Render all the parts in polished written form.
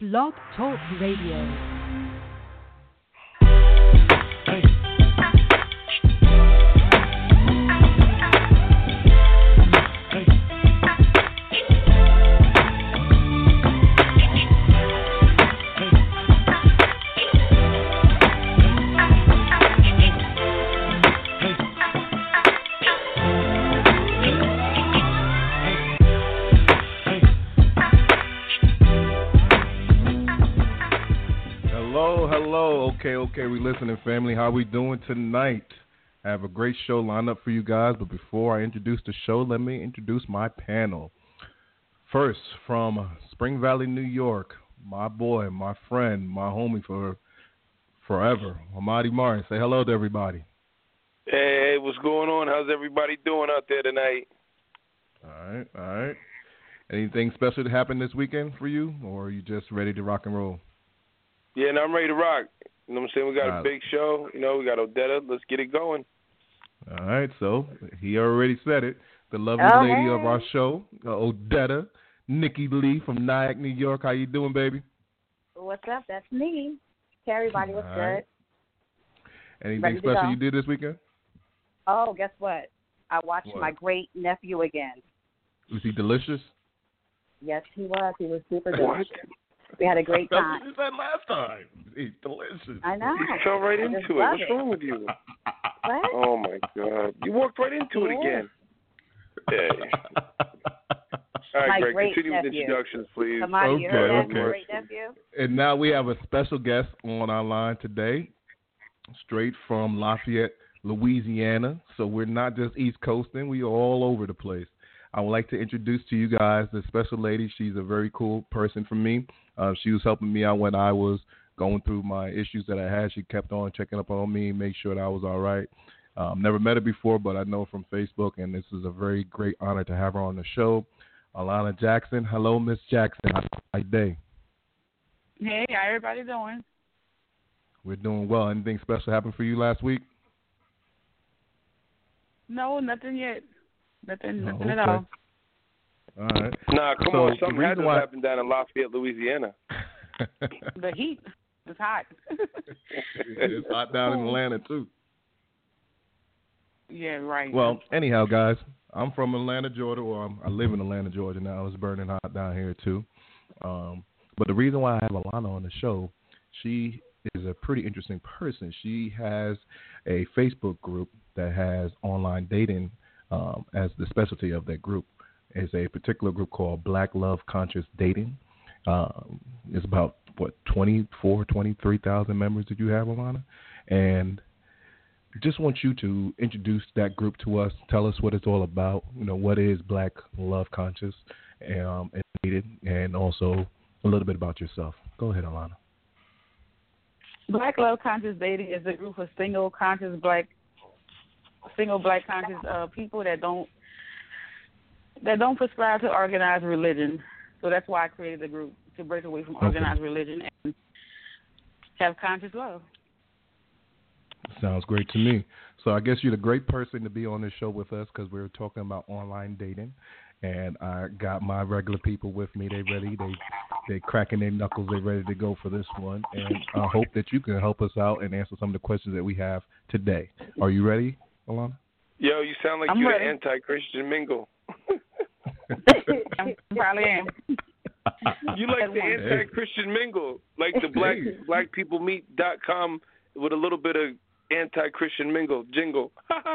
Blog Talk Radio. Okay, we listening, family. How we doing tonight? I have a great show lined up for you guys, but before I introduce the show, let me introduce my panel. First, from Spring Valley, New York, my boy, my friend, my homie for forever, Amadi Martin. Say hello to everybody. Hey, what's going on? How's everybody doing out there tonight? All right. Anything special to happen this weekend for you, or are you just ready to rock and roll? Yeah, I'm ready to rock. You know what I'm saying? We got a big show. You know, we got Odetta. Let's get it going. All right, so he already said it. The lovely lady of our show, Odetta, Nikki Lee from Nyack, New York. How you doing, baby? What's up? That's me. Hey, everybody, what's good? Anything special you did this weekend? Oh, guess what? I watched my great nephew again. Was he delicious? Yes, he was. He was super delicious. We had a great time. That's what you said last time. He's delicious. I know. You fell right into it. What's wrong with you? What? Oh, my God. You walked right into it again. Yeah. All right, Greg, continue with introductions, please. Come on, you heard that? Great nephew. And now we have a special guest on our line today, straight from Lafayette, Louisiana. So we're not just East Coasting. We are all over the place. I would like to introduce to you guys the special lady. She's a very cool person for me. She was helping me out when I was going through my issues that I had. She kept on checking up on me, make sure that I was all right. Never met her before, but I know from Facebook, and this is a very great honor to have her on the show. Alana Jackson. Hello, Miss Jackson. How's your day? Hey, how everybody doing? We're doing well. Anything special happened for you last week? No, nothing yet. Nothing at all. All right. Nah, come on. Something had to happen down in Lafayette, Louisiana. The heat is hot. It's hot down in Atlanta, too. Yeah, right. Well, anyhow, guys, I'm from Atlanta, Georgia. Well, I live in Atlanta, Georgia now. It's burning hot down here, too. But the reason why I have Alana on the show, she is a pretty interesting person. She has a Facebook group that has online dating as the specialty of that group. Is a particular group called Black Love Conscious Dating. It's about, 23,000 members that you have, Alana? And just want you to introduce that group to us. Tell us what it's all about. You know, what is Black Love Conscious and Dating, and also a little bit about yourself. Go ahead, Alana. Black Love Conscious Dating is a group of single black conscious people that don't prescribe to organized religion. So that's why I created the group, to break away from organized religion and have conscious love. Sounds great to me. So I guess you're the great person to be on this show with us, because we're talking about online dating. And I got my regular people with me. They ready. They cracking their knuckles. They ready to go for this one. And I hope that you can help us out and answer some of the questions that we have today. Are you ready, Alana? Yo, you sound like you're the anti-Christian mingle. I probably am. You like the anti-Christian mingle, like the blackpeoplemeet.com with a little bit of anti-Christian mingle jingle.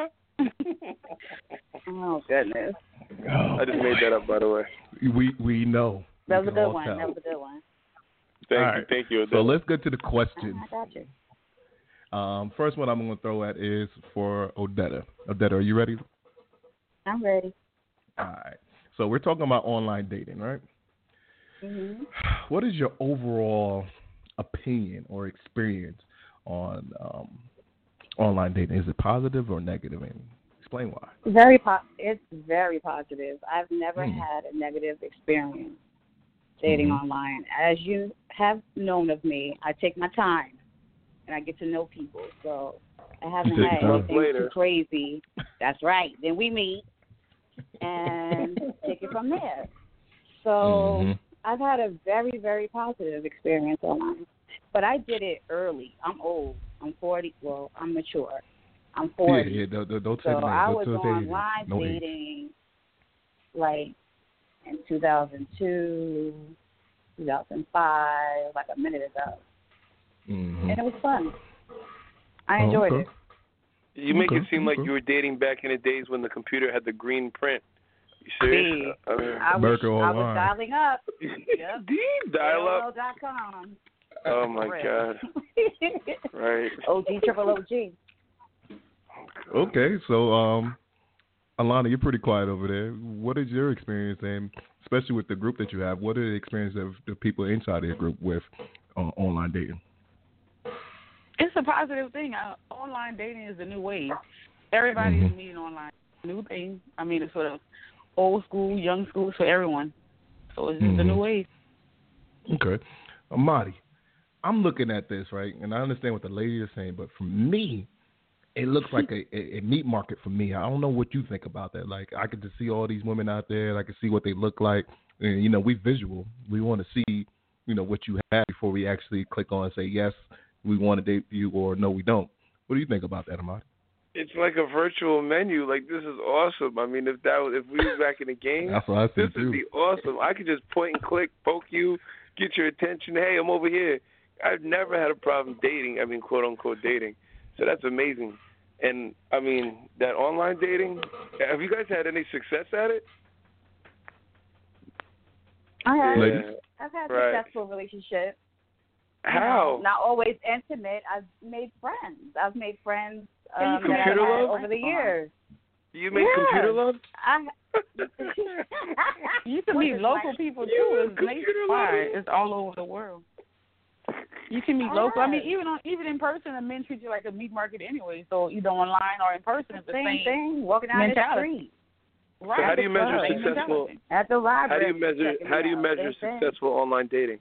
Oh, goodness. I just made that up, by the way. We know. That was a good one. Thank you. So let's get to the questions. I got you. First one I'm going to throw at is for Odetta. Odetta, are you ready? I'm ready. All right. So we're talking about online dating, right? Mm-hmm. What is your overall opinion or experience on online dating? Is it positive or negative? And explain why. It's very positive. I've never had a negative experience dating online. As you have known of me, I take my time and I get to know people. So I haven't had anything too crazy. That's right. Then we meet and take it from there. So I've had a very, very positive experience online. But I did it early. I'm old. I'm 40. Well, I'm mature. I'm 40. Yeah. Don't say so I was don't say online no dating like in 2002, 2005, like a minute ago. Mm-hmm. And it was fun. I enjoyed it. You make it seem like you were dating back in the days when the computer had the green print. You serious? I was dialing up. Yep. Dial up. AOL.com. Oh my God. Right. OG. Okay, so Alana, you're pretty quiet over there. What is your experience, and especially with the group that you have, what are the experiences of the people inside of your group with online dating? It's a positive thing. Online dating is the new wave. Everybody's meeting online. New thing. I mean, it's for the old school, young school, for everyone. So it's just the new wave. Okay. Amadi, I'm looking at this, right, and I understand what the lady is saying, but for me, it looks like a meat market for me. I don't know what you think about that. Like, I could just see all these women out there, and I can see what they look like. And, you know, we visual. We want to see, you know, what you have before we actually click on and say, yes, we want to date you, or no, we don't. What do you think about that, Amadi? It's like a virtual menu. Like, this is awesome. I mean, if we were back in the game, this would be awesome. I could just point and click, poke you, get your attention. Hey, I'm over here. I've never had a problem dating. I mean, quote unquote dating. So that's amazing. And I mean, that online dating. Have you guys had any success at it? I have. Yeah. I've had successful relationships. How? Not always intimate. I've made friends. Computer love? Over the years. You made computer love? You can meet local people too. It's nationwide. It's all over the world. You can meet local. I mean, even in person, the men treat you like a meat market anyway. So either online or in person, it's the same thing. Walking down the street. Right. So how do you measure successful? At the library. How do you measure successful online dating?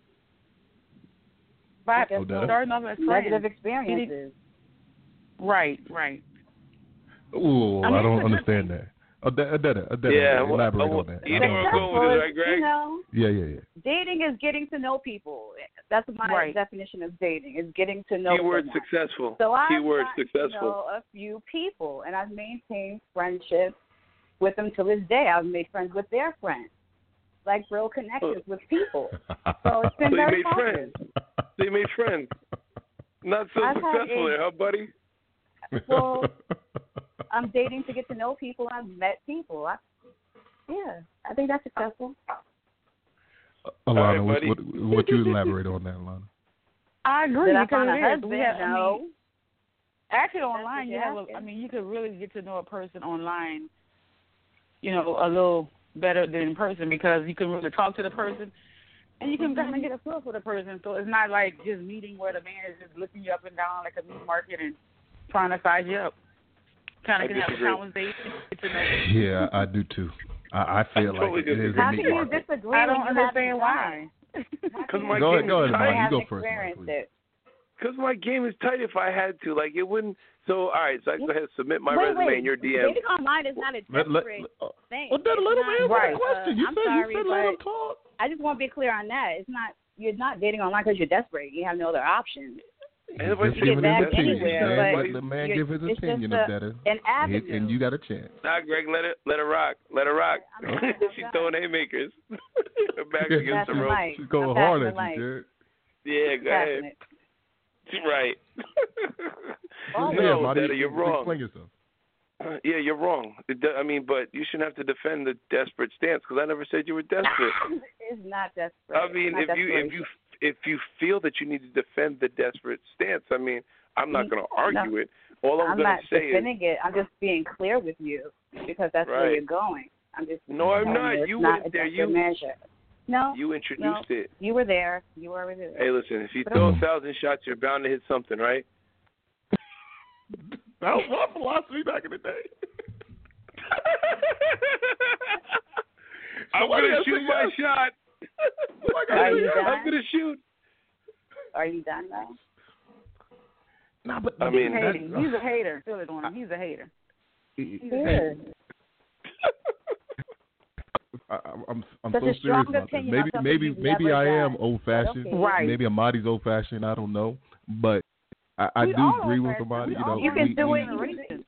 By starting off as negative experiences. Right. Ooh, I don't understand that. Elaborate on that. You know where I'm going with it, right, Greg? You know, yeah. Dating is getting to know people. That's my definition of dating, is getting to know Keyword someone. successful. So I've successful. To know a few people, and I've maintained friendships with them to this day. I've made friends with their friends, like real connections with people. So it's been very positive. So you made friends. Not so successful there, huh, buddy? Well, I'm dating to get to know people. I've met people. I think that's successful. Alana, what you elaborate on that, Alana? I agree. Did I find a husband? No. Actually, online, you could really get to know a person online, you know, a little better than in person, because you can really talk to the person and you can kind of get a feel for the person. So it's not like just meeting where the man is just looking you up and down like a meat market and trying to size you up. Kind of can have a conversation. Yeah, I do too. I feel like it is a meat market. Disagree? I don't understand why. Because my go game ahead, is tight. you go first. Because my game is tight. If I had to, like, it wouldn't. So, all right. So I go ahead and submit my resume in your DM. Dating online is not a desperate thing. Well, let him answer the question. You said let him talk. I just want to be clear on that. It's not. You're not dating online because you're desperate. You have no other options. Just you get back anywhere, let the man give his opinion of that. An avenue. And you got a chance. Nah, Greg, let her rock. Let her rock. She's throwing haymakers. Her back against the rope. She's going hard at you, Jared. Yeah, go ahead. Right. No, Daddy, you're wrong. Explain yourself. Yeah, you're wrong. I mean, but you shouldn't have to defend the desperate stance, because I never said you were desperate. It's not desperate. I mean, if you feel that you need to defend the desperate stance, I mean, I'm not going to argue it. All I'm going to say is, I'm not defending it. I'm just being clear with you, because that's where you're going. I'm just. No, I'm not. You went there. You measure. No. You introduced it. You were there. You were there. Hey, listen. If you throw 1,000 shots, you're bound to hit something, right? That was my philosophy back in the day. I'm going to shoot my shot. Are you done? I'm going to shoot. Are you done now? No, but I mean, he's a hater. Feel it on him. He's a hater. I'm so serious about this. Maybe I am old fashioned. Okay. Right. Maybe Amadi's old fashioned. I don't know, but I do agree with Amadi. You can do it.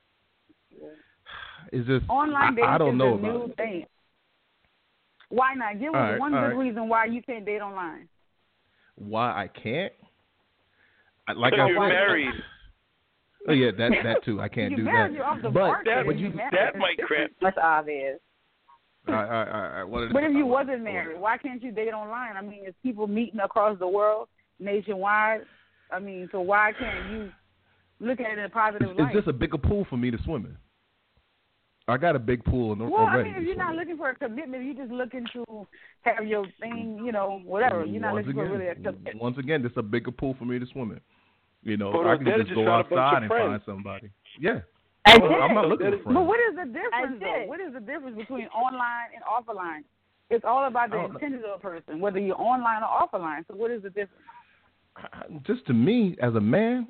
It's just online dating I don't know is a new thing. Why not? Give us one good reason why you can't date online. Why I can't? Like you're married. Oh yeah, that too. I can't do that. But that might crap. That's obvious. But if you wasn't married, why can't you date online? I mean, it's people meeting across the world, nationwide. I mean, so why can't you look at it in a positive light? It's just a bigger pool for me to swim in. I got a big pool already. Well, I mean, if you're not looking for a commitment, you're just looking to have your thing, whatever. You're not looking for really a commitment. Once again, this is a bigger pool for me to swim in. I can just go outside and find somebody. Yeah. I'm not looking for friends. But what is the difference, though? What is the difference between online and offline? It's all about the intention of a person, whether you're online or offline. So what is the difference? Just to me, as a man,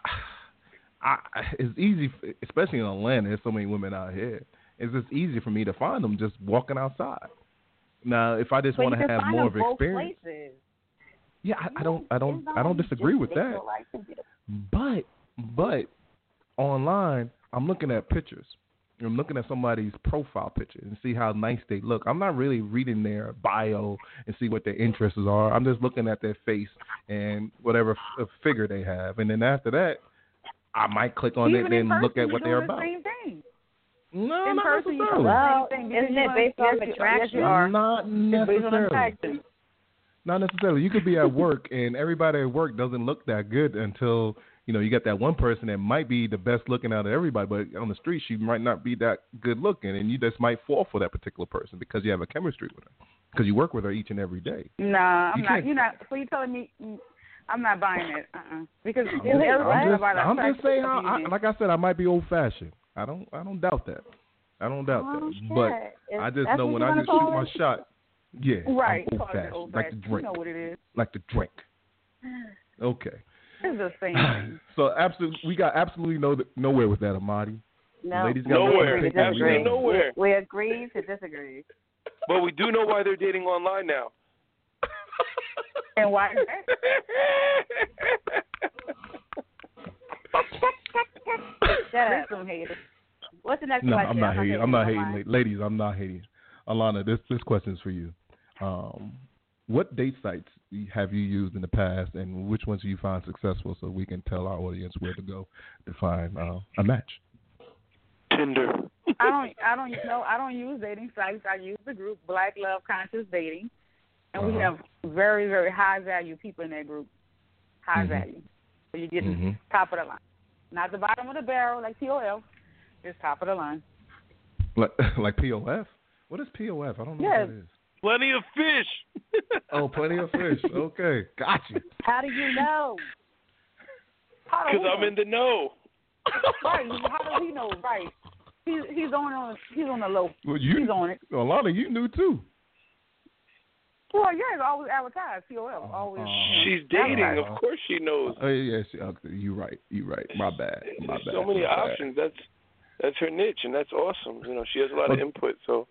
it's easy, especially in Atlanta. There's so many women out here. It's just easy for me to find them just walking outside. Now, if I just want to have more of an experience, yeah, I don't disagree with that. But online, I'm looking at pictures. I'm looking at somebody's profile picture and see how nice they look. I'm not really reading their bio and see what their interests are. I'm just looking at their face and whatever figure they have. And then after that, I might click on it and look at what they're about. Same thing. No, in not person, necessarily. Well, isn't it based on attraction? Not necessarily. Not necessarily. You could be at work and everybody at work doesn't look that good until you got that one person that might be the best looking out of everybody, but on the street she might not be that good looking, and you just might fall for that particular person because you have a chemistry with her, because you work with her each and every day. Nah, I'm not. You're not. So you're telling me I'm not buying it? Because I'm just saying, like I said, I might be old fashioned. I don't doubt that. I don't doubt that. But I just know when I just shoot my shot. Yeah, right. I'm old fashioned, like the drink. You know what it is. Like the drink. Okay. It's the same thing. So we got absolutely nowhere with that, Amadi. No, ladies got nowhere. Absolutely nowhere. We agree to disagree. But we do know why they're dating online now. And why? Shut up. What's the next question? I'm not hating. I'm not hating. Ladies, I'm not hating. Alana, this question is for you. What date sites have you used in the past, and which ones do you find successful, so we can tell our audience where to go to find a match? Tinder. I don't use dating sites. I use the group Black Love Conscious Dating, and we have very, very high value people in that group. High value. So you're getting top of the line, not the bottom of the barrel like POF. It's top of the line. Like POF? What is POF? I don't know what that is. Plenty of fish. Oh, plenty of fish. Okay, got you. How do you know? Because I'm in the know. Right. How does he know? Right. He's on the low. Well, he's on it. A lot of you knew too. Well, yeah, it's always advertised. POL always. She's dating. Of course, she knows. Oh yeah, you're right. My bad. So many options. That's her niche, and that's awesome. She has a lot of input. So.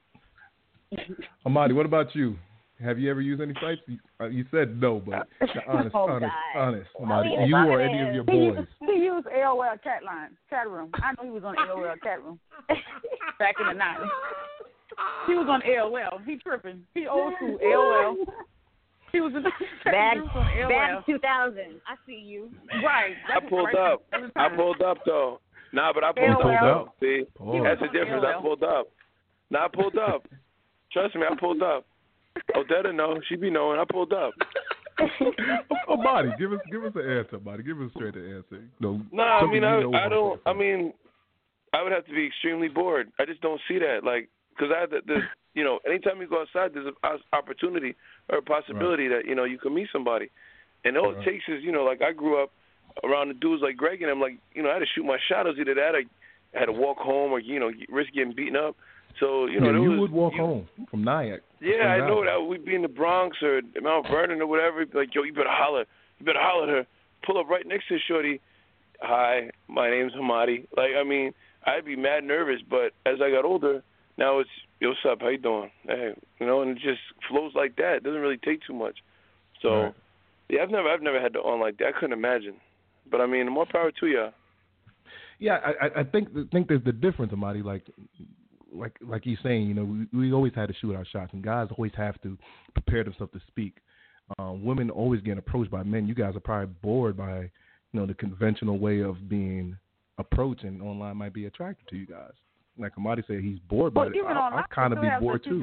Amadi, what about you? Have you ever used any sites? You said no, but honest, Amadi, you or any of your boys? He used AOL chat room. I know he was on AOL chat room back in the 90s. He was on AOL. He tripping. He old school AOL. He was in back AOL. Back 2000. I see you. Right. I pulled up though. Nah, but I pulled up. See, that's the difference. I pulled up. Nah, I pulled up. Trust me, I pulled up. Odetta know. She be knowing. I pulled up. Amadi, give us an answer, Amadi. Give us a straight answer. I mean, I would have to be extremely bored. I just don't see that. Like, because I have anytime you go outside, there's an opportunity or a possibility that, you can meet somebody. And all it takes is, like I grew up around the dudes like Greg and I'm like, I had to shoot my shot. It was either that or I had to walk home or, risk getting beaten up. So, you would walk home from Nyack. Yeah, I know that. We'd be in the Bronx or Mount Vernon or whatever. Be like, yo, you better holler. You better holler at her. Pull up right next to her, shorty. Hi, my name's Hamadi. Like, I mean, I'd be mad nervous. But as I got older, now it's yo, what's up? How you doing? Hey, and it just flows like that. It doesn't really take too much. So, right. Yeah, I've never had to on like that. I couldn't imagine. But I mean, more power to you. Yeah, I think there's the difference, Amadi. Like you're saying, we always had to shoot our shots, and guys always have to prepare themselves to speak. Women always get approached by men. You guys are probably bored by, the conventional way of being approached, and online might be attractive to you guys. Like Amadi said, he's bored by it. I kind of be bored too.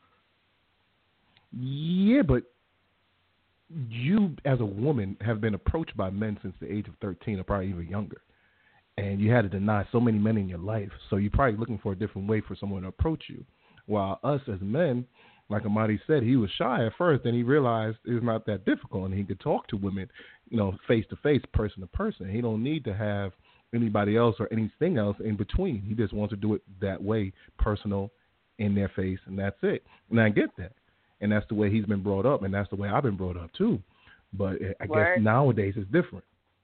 Yeah, but you as a woman have been approached by men since the age of 13 or probably even younger. And you had to deny so many men in your life. So you're probably looking for a different way for someone to approach you. While us as men, like Amadi said, he was shy at first, and he realized it's not that difficult, and he could talk to women, face to face, person to person. He don't need to have anybody else or anything else in between. He just wants to do it that way, personal, in their face, and that's it. And I get that. And that's the way he's been brought up, and that's the way I've been brought up too. But I guess nowadays it's different.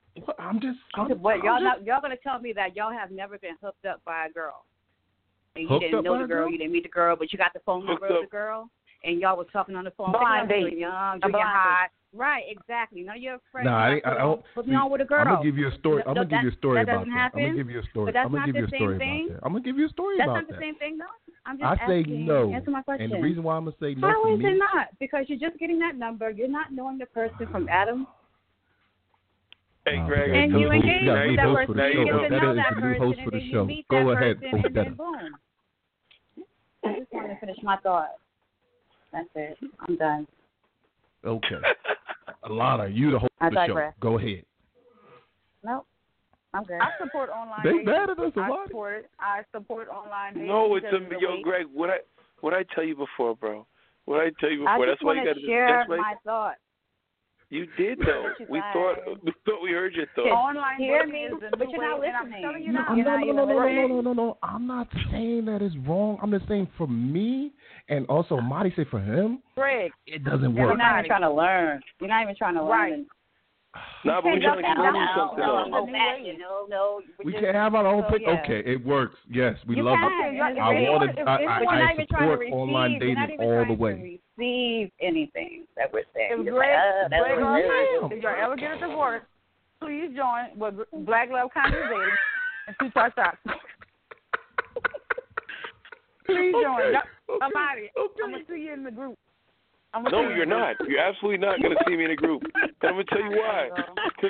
Y'all gonna tell me that y'all have never been hooked up by a girl? And you didn't know the girl, you didn't meet the girl, but you got the phone number of the girl, and y'all was talking on the phone. Blind date. You're young, you're hot. Right, exactly. None of your friends. No, I don't. Put me on with a girl. I'm gonna give you a story. I'm gonna give you a story about that. I'm gonna give you a story. I'm gonna give you a story about that. I'm gonna give you a story about that. That's not the same thing, though. I'm just asking. Say no. Answer my question. And the reason why I'm gonna say no for me. How is it not? Because you're just getting that number. You're not knowing the person from Adam. Hey, Greg. And you engage with that person. You get to know that person, and then you meet that person, and then boom. I just wanted to finish my thought. That's it. I'm done. Okay. Alana, you the host of the show. Go ahead. Nope. I'm good. I support online dating. I support online dating. No, Greg, what I tell you before, bro? What I tell you before? That's why you got to share my thought. You did though. We thought we heard your thought. Online dating is but you're not listening. No. I'm not saying that it's wrong. I'm just saying for me, and also Marty said for him, Greg, it doesn't work. You're not even trying to learn. You're not even trying to learn. Right. No, but we're trying to give you something. No. We can't have our own pick. Yeah. Okay, it works. Yes, we love it. I support online dating all the way. Receive anything that we're saying. If you ever get a divorce, please join with Black Love Conscious Dating and shoot our shots. Please join. Amadi, I'm going to see you in the group. No, you're not. You're absolutely not going to see me in a group. And I'm going to tell you why. Because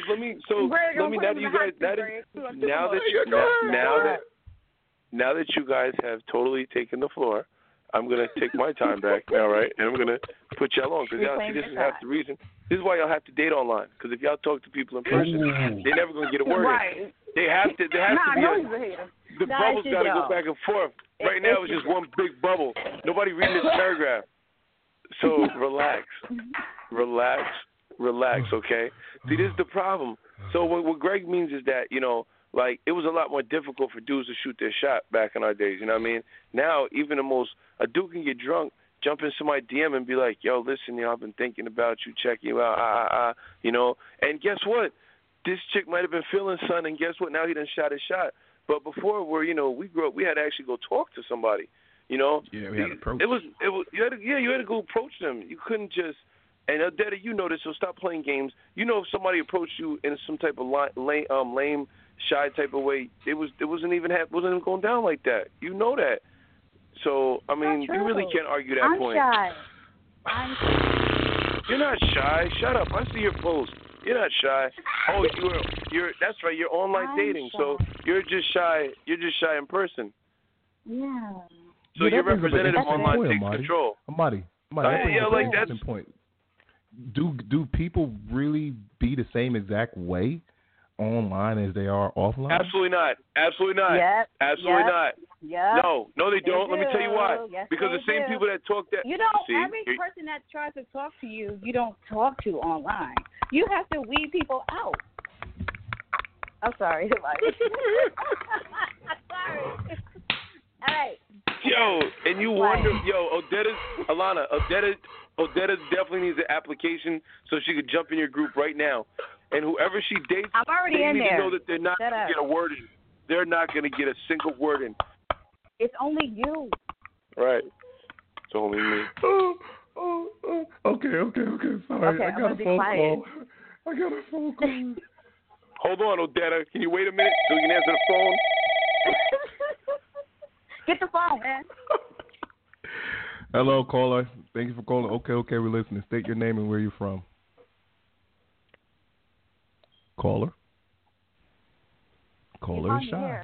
now that you guys have totally taken the floor, I'm going to take my time back now, right? And I'm going to put y'all on. Because y'all see, this is half the reason. This is why y'all have to date online. Because if y'all talk to people in person, they're never going to get a word in. They have to. The bubble's got to go back and forth. Right now, it's just one big bubble. Nobody reading this paragraph. So relax, okay? See, this is the problem. So what Greg means is that, it was a lot more difficult for dudes to shoot their shot back in our days, you know what I mean? Now, even a dude can get drunk, jump into my DM and be like, yo, listen, I've been thinking about you, checking you out, And guess what? This chick might have been feeling something, and guess what? Now he done shot his shot. But before, we grew up, we had to actually go talk to somebody. Yeah, we had to approach. You had to go approach them. You couldn't just. And Odetta, you know this, so stop playing games. If somebody approached you in some type of lame, shy type of way, it wasn't even going down like that. You know that. So you really can't argue that point. I'm shy. You're not shy. Shut up. I see your post. You're not shy. Oh, you're. That's right. You're online dating, so you're just shy. You're just shy in person. Yeah. So your representative online takes control. Amadi, that's an point. Do people really be the same exact way online as they are offline? Absolutely not. Yep. Absolutely not. Yep. No, they don't. Let me tell you why. Yes, because the same people that talk that. Every person that tries to talk to you, you don't talk to online. You have to weed people out. I'm sorry. Sorry. All right. And you wonder, Odetta definitely needs an application so she could jump in your group right now. And whoever she dates, I'm already they in need there. to know that they're not going to get a word in. They're not going to get a single word in. It's only you. Right. It's only me. Okay. Sorry, okay, I got a phone call. I got a phone call. Hold on, Odetta. Can you wait a minute so you can answer the phone? Get the phone, man. Hello, caller. Thank you for calling. Okay, we're listening. State your name and where you're from. Caller is shy.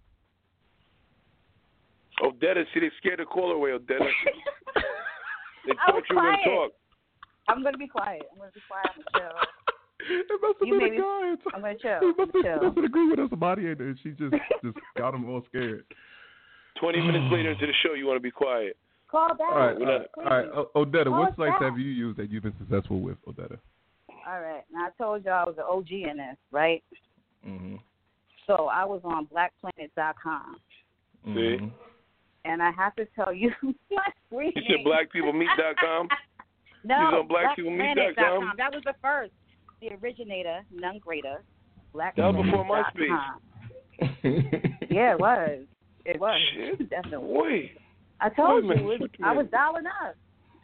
Odetta, see, they scared the caller away, Odetta. They thought you were going to talk. I'm going to be quiet. I'm going to chill. It must have been a guy. I'm going to chill. He must have agreed with us about it, and she just got him all scared. 20 minutes later into the show, you want to be quiet. Call back. All right. Odetta, what sites back. have you used that you've been successful with, Odetta? All right. Now, I told you I was an OG in this, right? Mm-hmm. So I was on blackplanet.com. See? And I have to tell you, my screen. You said blackpeoplemeet.com? No, you was on blackpeoplemeet.com? That was the first. The originator, none greater. That was before MySpace. Yeah, it was. It was. Shit. Definitely. Wait. I told you. I was dialing up.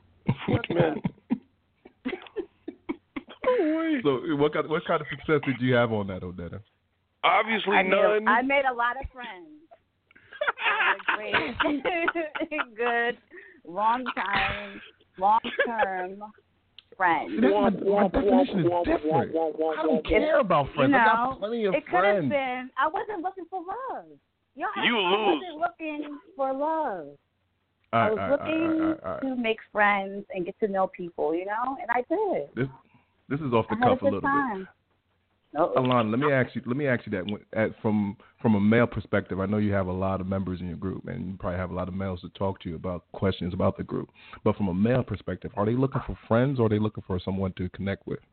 So what kind of success did you have on that, Odetta? Obviously none. I made a lot of friends. Great, good, long-term friends. My definition is different. I don't care about friends. I got plenty of friends. It could have been. I wasn't looking for love. You lose. I wasn't looking for love. I was looking to make friends and get to know people, and I did. This is off the cuff a little bit. Alana, let me ask you that from a male perspective. I know you have a lot of members in your group, and you probably have a lot of males to talk to you about questions about the group. But from a male perspective, are they looking for friends or are they looking for someone to connect with?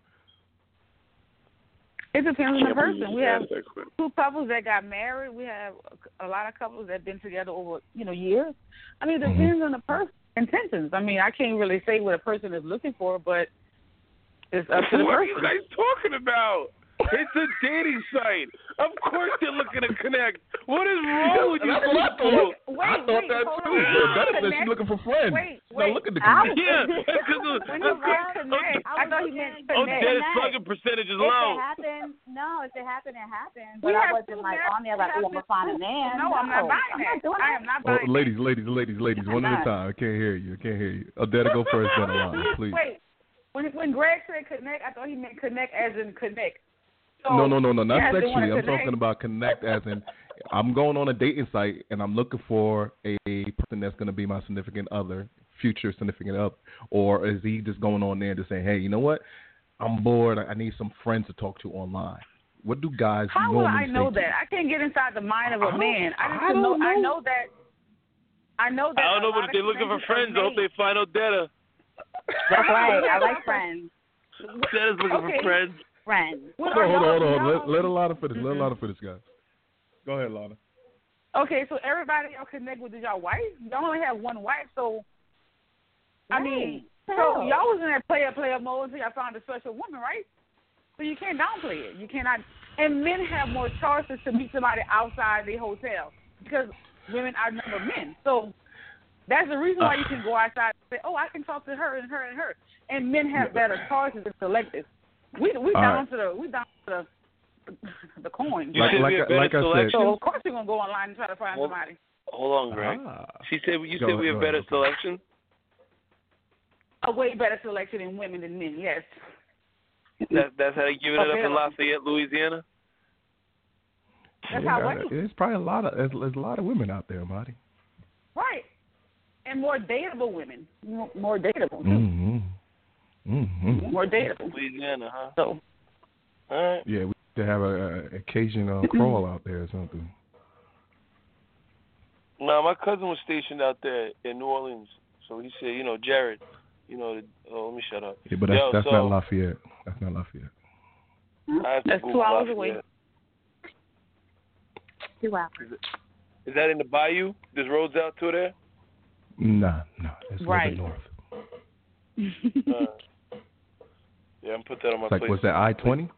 It depends on the person. We have two couples that got married. We have a lot of couples that have been together over years. I mean, it depends on the person's intentions. I mean, I can't really say what a person is looking for, but it's up to the person. What are you guys talking about? It's a dating site. Of course they're looking to connect. What is wrong with you people? I thought that too. That said she's looking for friends. She's not looking to connect. Yeah, because I thought you meant connect. Odetta's plugging percentage is low. If it happened, it happened. But I wasn't on there like, I'm going to find a man. No, I'm not buying that. I am not buying that. Ladies, one at a time. I can't hear you. Odetta, go first, then Alana, please. Wait. When Greg said connect, I thought he meant connect as in connect. So, no, not sexually. I'm talking about connect as in I'm going on a dating site and I'm looking for a person that's going to be my significant other, future significant other, or is he just going on there and just saying, hey, you know what? I'm bored. I need some friends to talk to online. What do guys normally say? How will I know that? I can't get inside the mind of a man. I know that. I don't know, but if they're looking for friends, I hope they find Odetta. That's right. I like friends. Odetta's looking for friends. Hold on. Let Alana finish. Guys. Go ahead, Alana. Okay, so everybody y'all connect with y'all wife? Y'all only have one wife, so I mean, so y'all was in that player mode until y'all found a special woman, right? So you can't downplay it. You cannot. And men have more choices to meet somebody outside the hotel because women outnumber men. So that's the reason why you can go outside and say, oh, I can talk to her and her and her. And men have better choices and selective. We down to the coin. Like I said. So of course you're gonna go online and try to find somebody. Hold on, Greg. You said we have better selection. A way better selection in women than men. Yes. That's how they give it up in Lafayette, Louisiana. That's how. There's probably there's a lot of women out there, Marty. Right, and more dateable women. More dateable. Mm-hmm. More dateable. Louisiana, huh? So, all right. Yeah, we have to have an occasional crawl out there or something. No, my cousin was stationed out there in New Orleans, so he said, Jared, let me shut up. Yeah, but that's not Lafayette. That's not Lafayette. That's 2 hours away. 2 hours. Is that in the bayou? There's roads out to there? No, it's a little bit north. Yeah, I'm put that on my plate. Was that I-20?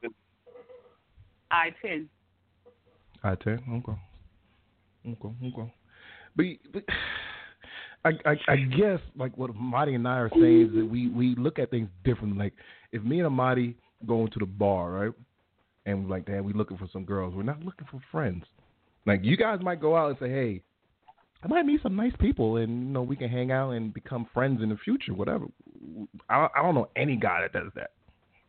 I-10. I-10? Okay. But I guess like what Amadi and I are saying is that we look at things differently. Like if me and Amadi go into the bar, right, and we're like, damn, we looking for some girls. We're not looking for friends. Like you guys might go out and say, hey, I might meet some nice people, and we can hang out and become friends in the future, whatever. I don't know any guy that does that.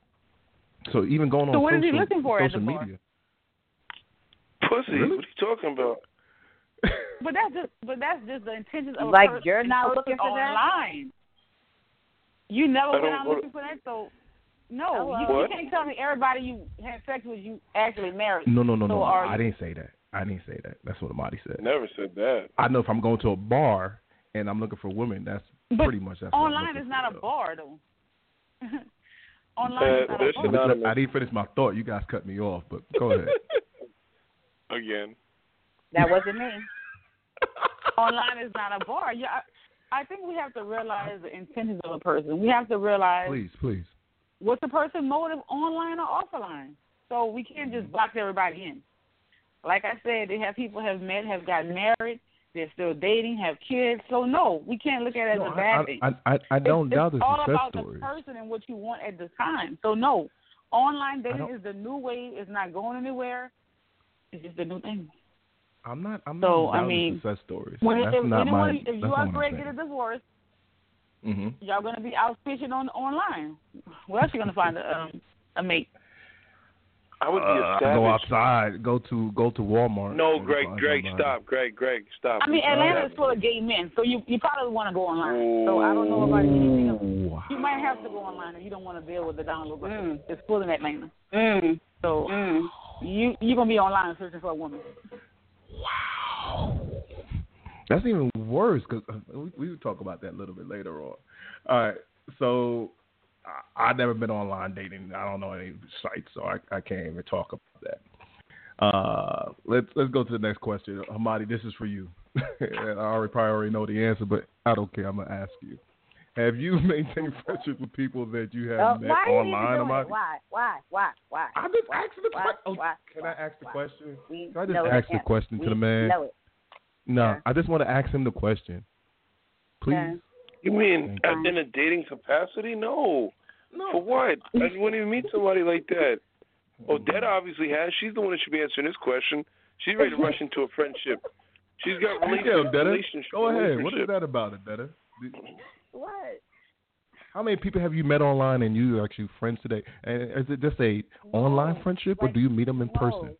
So even going on what is he looking for social media. Pussy. Really? What are you talking about? But that's just the intentions of like a person. You're not looking for online. That? You never went out looking for that, so no. You can't tell me everybody you had sex with you actually married. No. I didn't say that. That's what Amadi said. Never said that. I know if I'm going to a bar and I'm looking for women, that's pretty much that's online is not a bar though. Online is not a bar. I didn't finish my thought. You guys cut me off, but go ahead. Again. That wasn't me. Online is not a bar. Yeah, I think we have to realize the intentions of a person. We have to realize, please, what's the person's motive, online or offline. So we can't just box everybody in. Like I said, they have people have met, have gotten married, they're still dating, have kids. So no, we can't look at it as a bad thing. I don't doubt the success stories. It's all about the person and what you want at the time. So no, online dating is the new way. It's not going anywhere. It's just the new thing. I'm not doubting success stories. If you are great, get a divorce, y'all going to be out fishing online. Where else are you going to find a mate? I would be a savage. Go outside. Go to Walmart. No, Greg, stop. Greg, stop. I mean, Atlanta is full of gay men, so you probably want to go online. So I don't know about anything else. You might have to go online if you don't want to deal with the download. It's full in Atlanta. So you're going to be online searching for a woman. Wow. That's even worse because we will talk about that a little bit later on. All right. So I've never been online dating. I don't know any sites, so I can't even talk about that. Let's go to the next question. Hamadi, this is for you. I probably already know the answer, but I don't care. I'm going to ask you. Have you maintained friendships with people that you have met online? Why? I'm just asking the question. Can I ask the question? Can I just ask the question to the man? No, I just want to ask him the question. Please. Yeah. You mean in a dating capacity? No. For what? I wouldn't even meet somebody like that. Odetta obviously has. She's the one that should be answering this question. She's ready to rush into a friendship. She's got relationships. Go ahead. What is that about, Odetta? What? How many people have you met online and you are actually friends today? And is it just a online friendship, or do you meet them in person?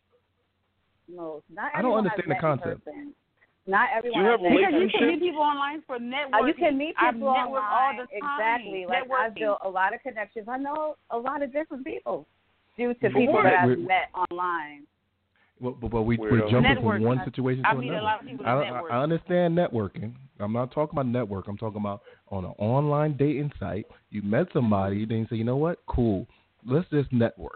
No, not everyone. I don't understand the concept. Not everyone. You have relationships. You can meet people online for networking. You can meet people online all the time. Exactly. Like I've built a lot of connections. I know a lot of different people due to people that I've met online. Well, but we're jumping from one situation to another. I meet a lot of people I understand networking. I'm not talking about network. I'm talking about on an online dating site. You met somebody, then you say, you know what? Cool. Let's just network.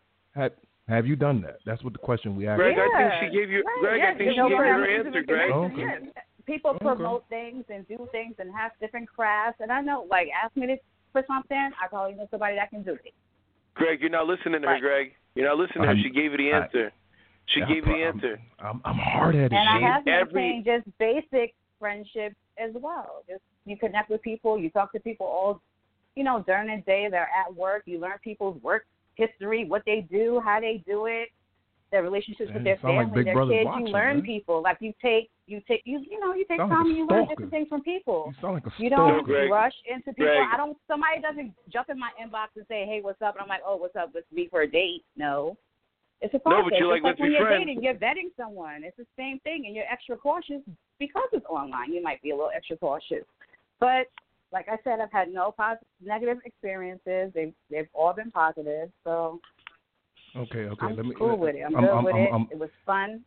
Have you done that? That's what the question we asked. Greg, I think she gave you. Greg, I think she gave you her answer, Greg. Okay. People promote things and do things and have different crafts, and I know, like, ask me for something, I probably know somebody that can do it. Greg, you're not listening to her, Greg. You're not listening to her. She gave you the answer. She gave you the answer. I'm hard at it. And I have maintained just basic friendships as well. Just you connect with people, you talk to people all, during the day. They're at work. You learn people's work history, what they do, how they do it, their relationships with their family, their kids. You learn people. Like you take time and you learn different things from people. You sound like a You don't rush into people. Somebody doesn't jump in my inbox and say, hey, what's up? And I'm like, oh, what's up? Let's meet for a date. No. It's a process. No, but you're like, let's when be you're friends. dating, you're vetting someone. It's the same thing, and you're extra cautious because it's online. You might be a little extra cautious. But like I said, I've had no negative experiences. They've all been positive. So okay. I'm cool with it. I'm good with it. It was fun.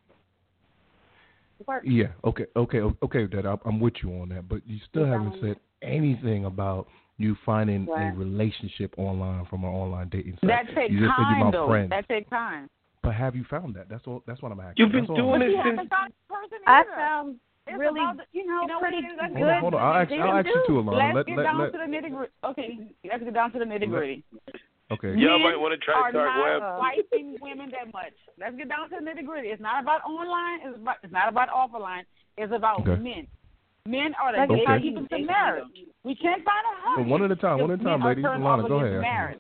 Yeah. Okay. Dad, I'm with you on that, but you still haven't said anything about you finding a relationship online from an online dating site. That takes time, though. Friends. That takes time. But have you found that? That's all. That's what I'm asking. You've been doing it since. I found really, pretty good. Hold on. I'll ask you too, Alana. Let's get down to the nitty-gritty. Okay, let's get down to the nitty-gritty. Okay. Y'all might want to try to start web. Swiping women that much. Let's get down to the nitty-gritty. It's not about online. It's not about offline. It's about men. Men are the gatekeepers to marriage. We can't find a husband. One at a time, ladies. Alana, go ahead. Marriage.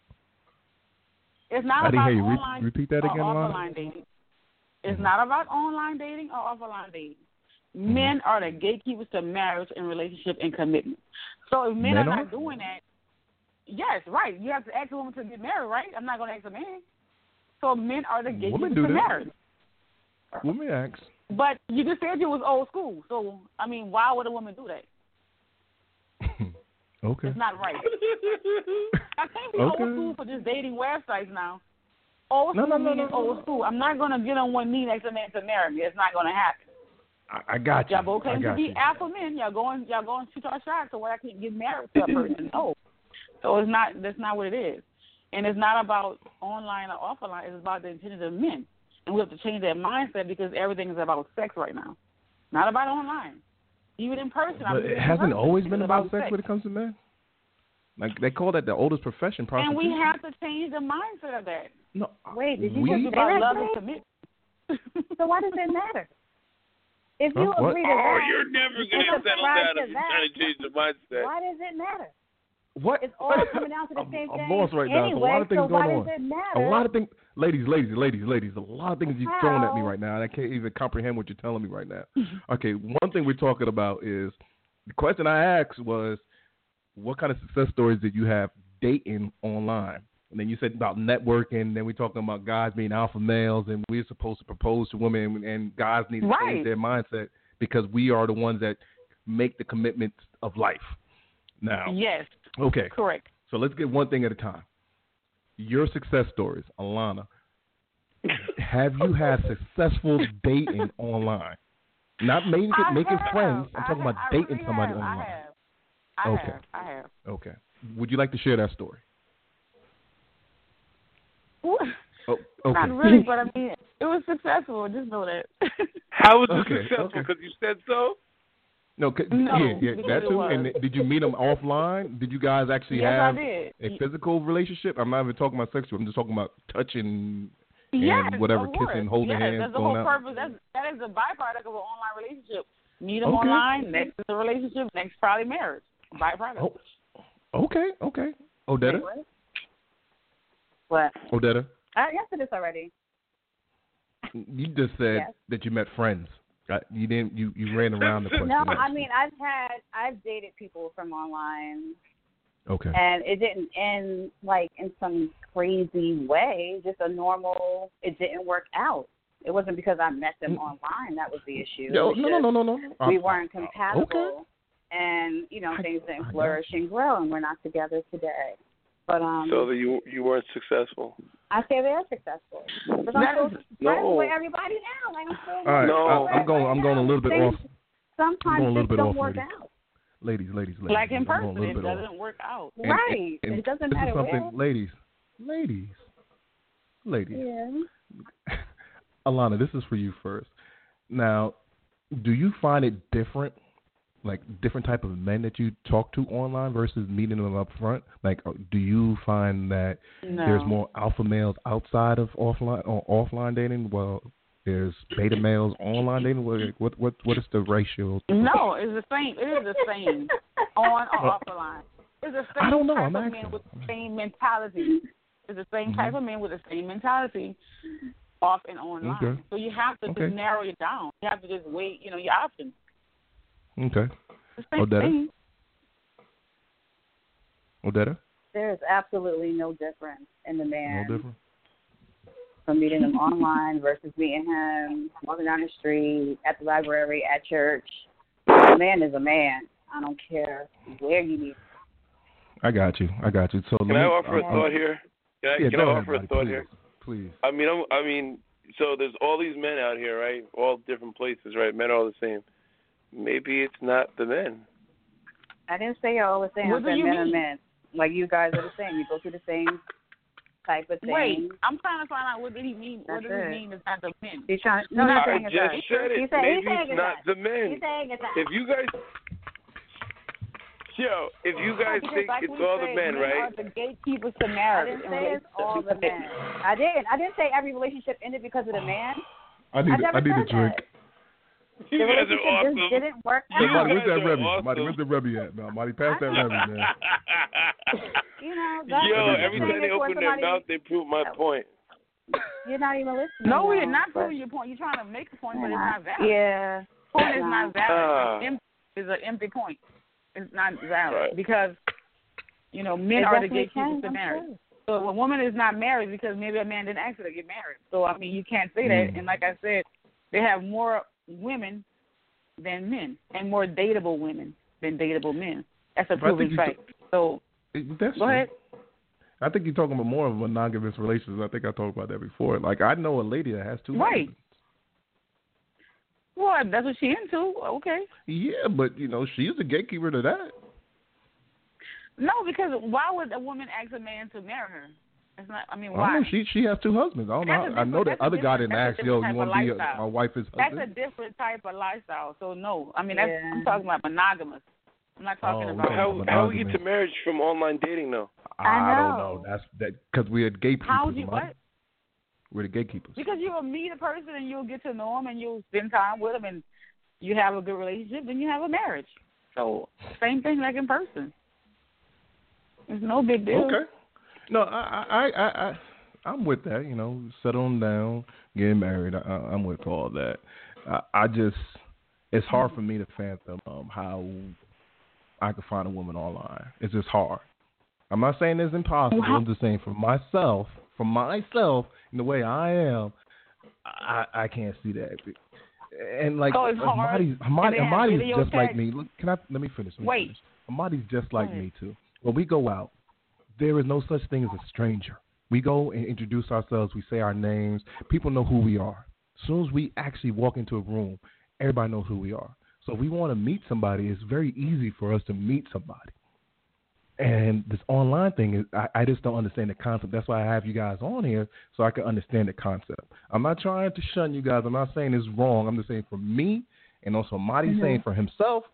It's not I didn't about hear you. online Repeat that again, Alana. Dating. It's not about online dating or offline dating. Men are the gatekeepers to marriage and relationship and commitment. So if men are not doing that, yes, right. You have to ask a woman to get married, right? I'm not going to ask a man. So men are the gatekeepers to marriage. Women ask. But you just said you was old school. So, I mean, why would a woman do that? Okay. It's not right. I can't be old school for just dating websites now. Old school means old school. I'm not going to get on one knee next to a man to marry me. It's not going to happen. I got you. Y'all both claim to be alpha men. Y'all go and shoot our shots. So why I can't get married to a person? No. So it's not. That's not what it is. And it's not about online or offline. It's about the intentions of men. And we have to change that mindset because everything is about sex right now. Not about online. Even in person. But it hasn't always been about sex when it comes to men. Like they call that the oldest profession, prostitution. And we have to change the mindset of that. No. Wait, did you say about love and commitment? So why does it matter? If you agree to that, you're never going to settle down if you're trying to change the mindset. Why does it matter? What? It's all coming down to the same thing. I'm lost right now. Anyway, a lot of things so going why on. Does it matter? A lot of things, ladies. A lot of things you're throwing at me right now, and I can't even comprehend what you're telling me right now. Okay, one thing we're talking about is the question I asked was, what kind of success stories did you have dating online? And then you said about networking. Then we're talking about guys being alpha males, and we're supposed to propose to women, and guys need to change their mindset because we are the ones that make the commitments of life. Now, yes. Okay. Correct. So let's get one thing at a time. Your success stories, Alana. Have you had successful dating online? Not making friends. I'm talking about dating somebody online. I have. Okay. Would you like to share that story? Okay. Not really, but I mean, it was successful. Just know that. How was it successful? Because you said so? No, that too. And did you meet them offline? Did you guys actually have a physical relationship? I'm not even talking about sexual. I'm just talking about touching and whatever, kissing, holding hands, that's the going whole out. purpose. That is a byproduct of an online relationship. Meet them online. Next is the relationship. Next probably marriage. Byproduct. Oh, okay. Odetta. What? Odetta. I answered this already. You just said that you met friends. You didn't. You ran around the question. No, I mean I've dated people from online. Okay. And it didn't end like in some crazy way. Just a normal. It didn't work out. It wasn't because I met them online. That was the issue. No. We weren't compatible, and things didn't flourish and grow, and we're not together today. But so that you weren't successful. I say they're successful. But I'm still with everybody now. Like I'm still. All right, I'm going a little bit off. Sometimes it don't work out. Ladies. Like in person, it doesn't work out. Right. And it doesn't matter where. Ladies. Yeah. Alana, this is for you first. Now, do you find it different? Like different type of men that you talk to online versus meeting them up front? Like, do you find that there's more alpha males outside of offline dating? Well, there's beta males online dating. What is the ratio? No, it's the same. It is the same on or offline. It's the same. I don't know. Type I'm of asking. men with the same mentality. It's the same type of men with the same mentality, off and online. Okay. So you have to just narrow it down. You have to just weigh, your options. Okay. Odetta? There is absolutely no difference in the man. No difference? From meeting him online versus meeting him walking down the street, at the library, at church. A man is a man. I don't care where you meet him. I got you. So can I offer a thought here? Can I offer a thought here? Please. I mean, so there's all these men out here, right? All different places, right? Men are all the same. Maybe it's not the men. I didn't say you're all the same. I said men are men. Like you guys are the same. You go through the same type of thing. Wait, I'm trying to find out what did he mean. What does he mean is not the men? He's trying. No, I just said it. Maybe it's not the men. He's saying it's not. If you guys think it's all the men, right? Are the gatekeepers to marriage. I didn't say it's all the men. I didn't say every relationship ended because of the man. I need a drink. You guys are awesome. Just didn't work out. Hey, Marty, where's that Remy? Awesome. Marty, where's the Remy at? No, Marty, pass that Remy, man. Every time they open their mouth, they prove my point. You're not even listening. No, we're not proving your point. You're trying to make a point, but it's not valid. Yeah. Point is not valid. It's an empty point. It's not valid because, men are the gatekeepers to marriage. Sure. So a woman is not married because maybe a man didn't ask her to get married. So, you can't say that. And like I said, they have more women than men and more dateable women than dateable men. That's a proven fact. Go ahead. I think you're talking about more of a monogamous relationship. I think I talked about that before. Like, I know a lady that has 2 husbands. Well, that's what she's into. Okay. Yeah, but, she's a gatekeeper to that. No, because why would a woman ask a man to marry her? It's not. Why? I don't know. She has 2 husbands. I don't know. I know that other guy didn't ask, you want to be my wife's husband? That's a different type of lifestyle. So, no. I'm talking about monogamous. I'm not talking about. How we get to marriage from online dating, though? I don't know. That's because we're gatekeepers. How'd you what? We're the gatekeepers. Because you'll meet a person and you'll get to know him and you'll spend time with him and you have a good relationship, then you have a marriage. So same thing like in person. It's no big deal. Okay. No, I'm with that. Settling down, getting married. I'm with all that. It's hard for me to fathom how I could find a woman online. It's just hard. I'm not saying it's impossible. I'm just saying for myself, in the way I am, I can't see that. And like, so Amadi's just like me. Look, let me finish. Wait. Amadi's just like me too. When we go out, there is no such thing as a stranger. We go and introduce ourselves. We say our names. People know who we are. As soon as we actually walk into a room, everybody knows who we are. So if we want to meet somebody, it's very easy for us to meet somebody. And this online thing, I just don't understand the concept. That's why I have you guys on here, so I can understand the concept. I'm not trying to shun you guys. I'm not saying it's wrong. I'm just saying for me, and also Marty saying for himself,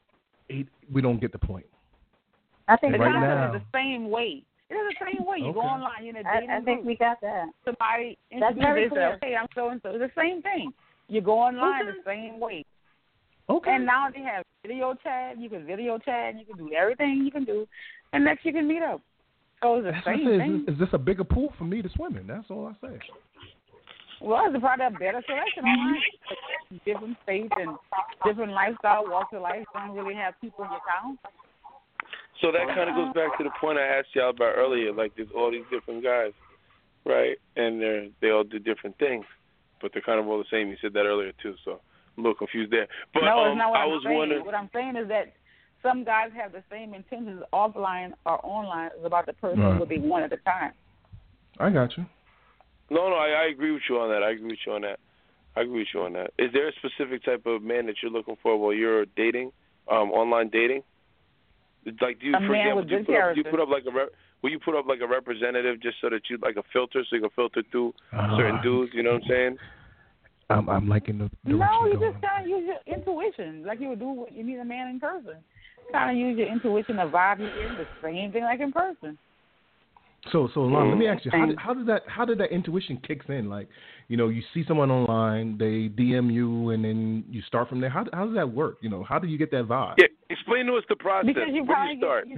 we don't get the point. I think the concept is the same way. It is the same way. You go online, you're in a dating I think we got that. Somebody That's very clear. Hey, I'm so-and-so. It's the same thing. You go online the same way. Okay. And now they have video chat. You can video chat. You can do everything you can do. And next you can meet up. So it's the same thing. Is this a bigger pool for me to swim in? That's all I say. Well, it's probably a better selection online. Different states and different lifestyle, walks of life. Don't really have people in your town. So that kind of goes back to the point I asked y'all about earlier. Like, there's all these different guys, right? And they all do different things, but they're kind of all the same. You said that earlier too, so I'm a little confused there. But no, it's not what I'm saying. What I'm saying is that some guys have the same intentions offline or online as about the person what they want at the time. I got you. No, I agree with you on that. I agree with you on that. Is there a specific type of man that you're looking for while you're dating, online dating? Like, will you put up like a representative just so that you like a filter so you can filter through certain dudes? You know what I'm saying? I'm liking the no, you just kind of use your intuition like you would do when you meet a man in person. Kind of use your intuition to vibe you in the same thing like in person. So Lon, let me ask you, how did that intuition kicks in? Like, you see someone online, they DM you, and then you start from there. How does that work? How do you get that vibe? Yeah, explain to us the process. Because you Where do you start?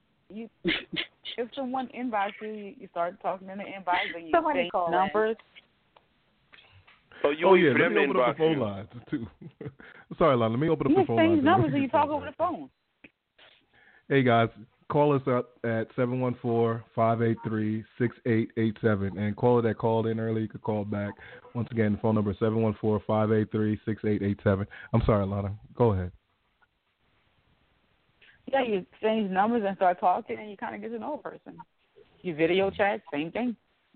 If someone invites you, you start talking in the invite, then you Somebody call numbers. Let me open up the phone lines too. Sorry, Lon. Let me open up the phone lines. You exchange numbers and you talk over the phone. Hey guys, call us up at 714-583-6887 and caller that called in early, you could call back. Once again, the phone number is 714-583-6887. I'm sorry, Lana. Go ahead. Yeah, you exchange numbers and start talking and you kind of get to know a person. You video chat, same thing.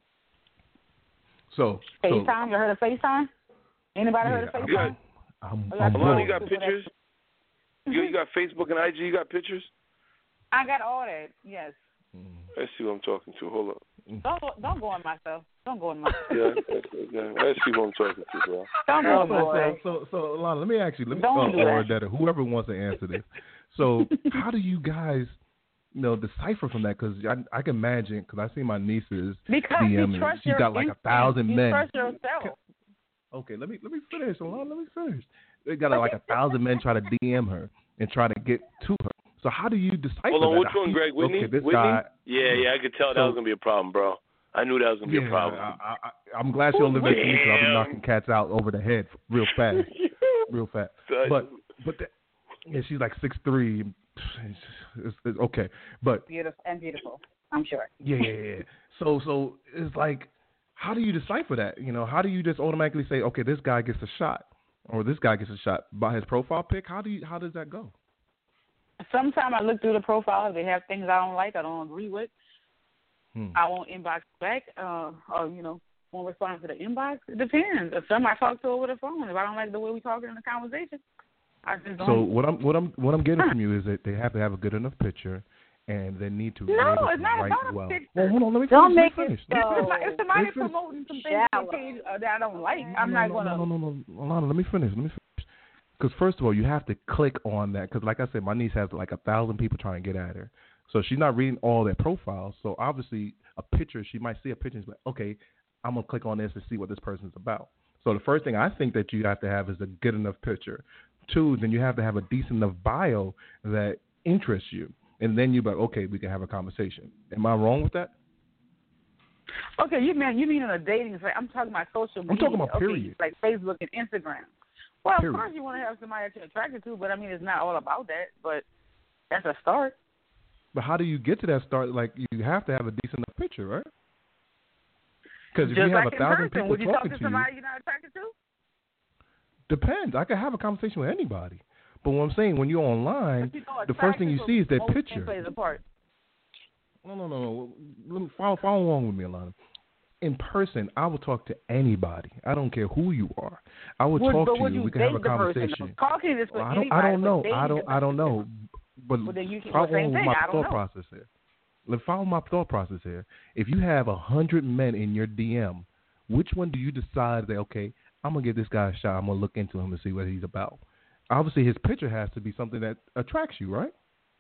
So FaceTime, you heard of FaceTime? Anybody heard of FaceTime? Alana, you got pictures? You got Facebook and IG, you got pictures? I got all that, yes. Let's see who I'm talking to. Hold up. Don't go on myself. Don't go on myself. Yeah. Let's see who I'm talking to, bro. Don't go on myself. So, Alana, let me ask you. Or whoever wants to answer this. So, how do you guys, decipher from that? Because I can imagine, because I see my nieces DM, she's got like 1,000 men. You trust yourself. Okay, let me finish, Alana. Let me finish. They got like 1,000 men try to DM her and try to get to her. So how do you decipher Hold on, that? which one, Greg? Whitney? Okay, this Whitney? guy. Yeah, I could tell that was gonna be a problem, bro. I knew that was gonna be a problem. I'm glad she don't live next to me because I'll be knocking cats out over the head real fast, real fast. But she's like 6'3". It's okay, but beautiful. I'm sure. Yeah. So it's like, how do you decipher that? How do you just automatically say, okay, this guy gets a shot, or this guy gets a shot by his profile pic? How does that go? Sometimes I look through the profile. If they have things I don't like, I don't agree with, I won't inbox back, or won't respond to the inbox. It depends. If some I talk to over the phone, if I don't like the way we talking in the conversation, I just don't. So what I'm getting from you is that they have to have a good enough picture, and they need to be able to it's not write about well. a picture. Well, hold on, let me don't finish. Make it so. If somebody promoting some things on the page that I don't like, I'm not gonna. No, Alana, let me finish. Because first of all, you have to click on that. Because like I said, my niece has like 1,000 people trying to get at her, so she's not reading all their profiles. So obviously, a picture, she might see a picture and be like, okay, I'm gonna click on this to see what this person's about. So the first thing I think that you have to have is a good enough picture. 2, then you have to have a decent enough bio that interests you, and then you're like, okay, we can have a conversation. Am I wrong with that? Okay, you mean on a dating site? I'm talking about social media. I'm talking about period, like Facebook and Instagram. Well, period. Of course you want to have somebody that you're attracted to, but I mean it's not all about that. But that's a start. But how do you get to that start? Like you have to have a decent enough picture, right? Because if you have 1,000 people would you talking talk to somebody you're not attracted to? Depends. I can have a conversation with anybody. But what I'm saying, when you're online, the first thing you see is their picture. Plays a part. No. Follow along with me, Alana. In person, I will talk to anybody. I don't care who you are. I will talk to you. We can have a conversation. Talking is for anybody. I don't know. I don't know. But follow my thought process here. Follow my thought process here. If you have 100 men in your DM, which one do you decide that, okay, I'm going to give this guy a shot. I'm going to look into him and see what he's about? Obviously, his picture has to be something that attracts you, right?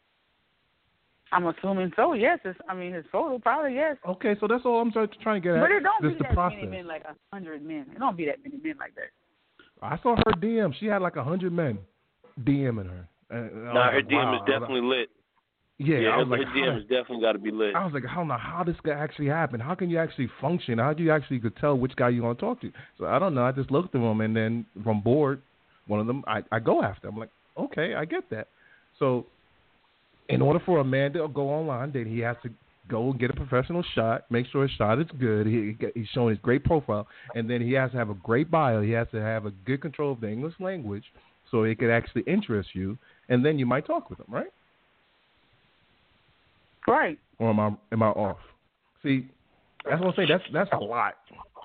I'm assuming so, yes. His photo, probably, yes. Okay, so that's all I'm trying to get at. But it don't this be the that process. many men, like 100 men. It don't be that many men like that. I saw her DM. She had like 100 men DMing her. Her DM is definitely lit. Yeah, her DM has definitely got to be lit. I was like, I don't know how this could actually happen. How can you actually function? How do you actually could tell which guy you want to talk to? So I don't know. I just looked through them, and then from bored, one of them, I go after. I'm like, okay, I get that. So in order for a man to go online, then he has to go and get a professional shot, make sure his shot is good. He's showing his great profile, and then he has to have a great bio. He has to have a good control of the English language so it could actually interest you, and then you might talk with him, right? Right. Or am I off? See, that's what I'm saying. That's a lot.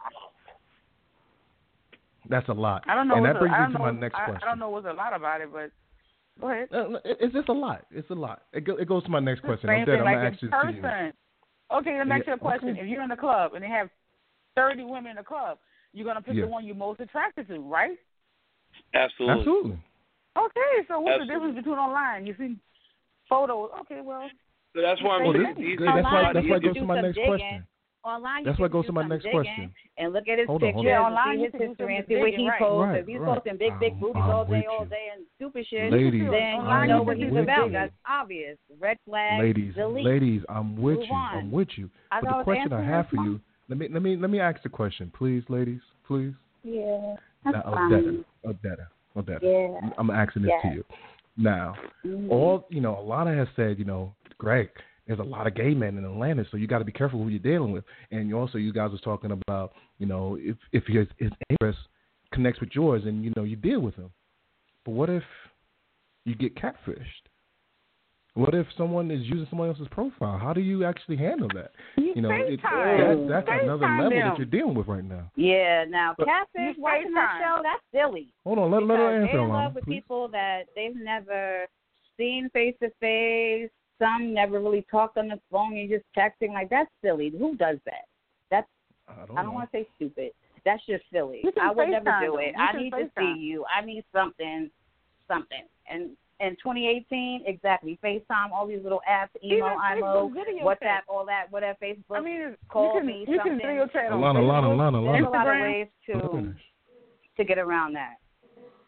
That's a lot. I don't know. And that brings me to my next question. I don't know what's a lot about it, but go ahead. It's just a lot. It's a lot. It goes to my next question. I'm going to ask you to you. Okay, let me ask you a question. Okay. If you're in a club and they have 30 women in the club, you're going to pick the one you're most attracted to, right? Absolutely. Okay, so what's the difference between online? You see photos. Okay, well. So that's why that's why it goes to my next question. Online, that's what goes to my next question. And look at his picture. Online, see his history and see what he posts. If he's posting big booties all day and stupid shit, ladies, then you know what he's about. That's obvious. Red flag. Ladies, I'm with you. I'm with you. But the question I have for you, let me ask the question, please, ladies, please. Yeah. Odetta. Yeah. I'm asking this to you. Now, Alana has said, Greg, there's a lot of gay men in Atlanta, so you got to be careful who you're dealing with. And you guys was talking about, if his interest connects with yours, and you deal with him. But what if you get catfished? What if someone is using someone else's profile? How do you actually handle that? That's another level that you're dealing with right now. Yeah, now catfish watching that show, that's silly. Hold on, let her answer. They're in love with people that they've never seen face to face. Some never really talked on the phone. You're just texting. Like, that's silly. Who does that? I don't want to say stupid. That's just silly. I would never do it. I need to see you. I need something. And in 2018, exactly. FaceTime, all these little apps, IMO, WhatsApp, all that, whatever, Facebook, call me, something. Alana. There's a lot of ways to get around that.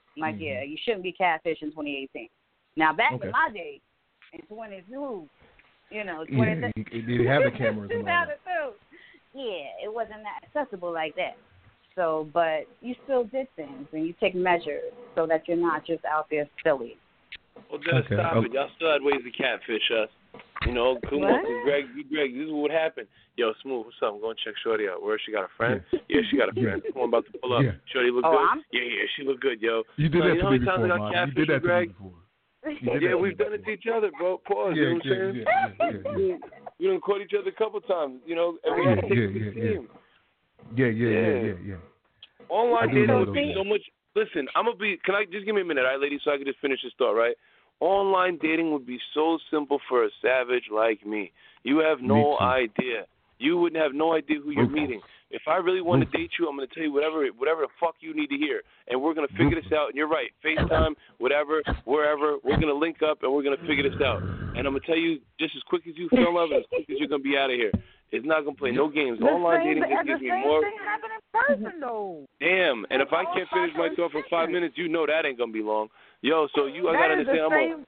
Like, yeah, you shouldn't be catfish in 2018. Now, back in my day, in 22, you know, 20 you have the cameras. 2002. Yeah, it wasn't that accessible like that. So, but you still did things, and you take measures so that you're not just out there silly. Well, just stop it. Y'all still had ways to catfish us. You know, come on, Greg, this is what happened. Yo, Smooth, what's up? I'm going to check Shorty out. Where she got a friend? Yeah, she got a friend. Come on, about to pull up. Yeah. Shorty look good? Yeah, she look good, yo. You did that to me before, man. You did that to me before. Yeah, we've done it to each other, bro. Pause, you know what I'm saying? Yeah. We done caught each other a couple times, you know, and we had to take it to the team. Yeah. Online dating would be so much. Listen, can I just give me a minute, all right, ladies, so I can just finish this thought, right? Online dating would be so simple for a savage like me. You have no idea. You wouldn't have no idea who you're meeting. If I really want to date you, I'm going to tell you whatever the fuck you need to hear. And we're going to figure this out. And you're right. FaceTime, whatever, wherever. We're going to link up and we're going to figure this out. And I'm going to tell you just as quick as you feel love and as quick as you're going to be out of here. It's not going to play no games. Online dating just gives me more. The same thing happened in person, though. Damn. And if I can't finish my thought for 5 minutes, you know that ain't going to be long. Yo, so I got to understand.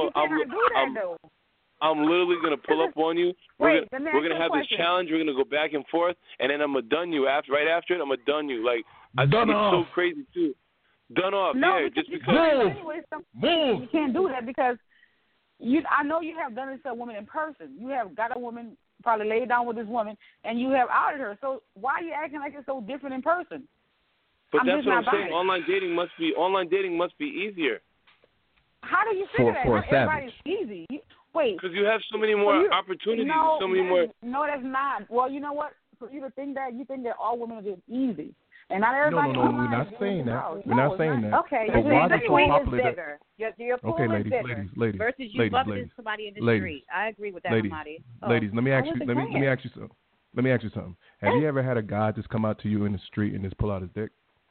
I'm literally going to pull up on you. We're going to have this challenge. We're going to go back and forth, and then I'm going to dun you. Right after it, I'm going to dun you. Like, it's so crazy, too. Done off, just because. Move. You can't do that because I know you have done it to a woman in person. You have got a woman, probably laid down with this woman, and you have outed her. So why are you acting like it's so different in person? But that's what I'm saying. Online dating must be easier. How do you figure that? Not everybody's easy. Wait. Because you have so many more opportunities. No, that's not. Well, you know what? For you to think that, you think that all women are just easy. And not everybody. No, we're not saying that. We're not saying that. Okay, your pool is bigger. Your pool is bigger. Ladies, versus you bumping somebody in the street. I agree with that, Amadi. Ladies, let me ask you something. Let me ask you something. Have you ever had a guy just come out to you in the street and just pull out his dick?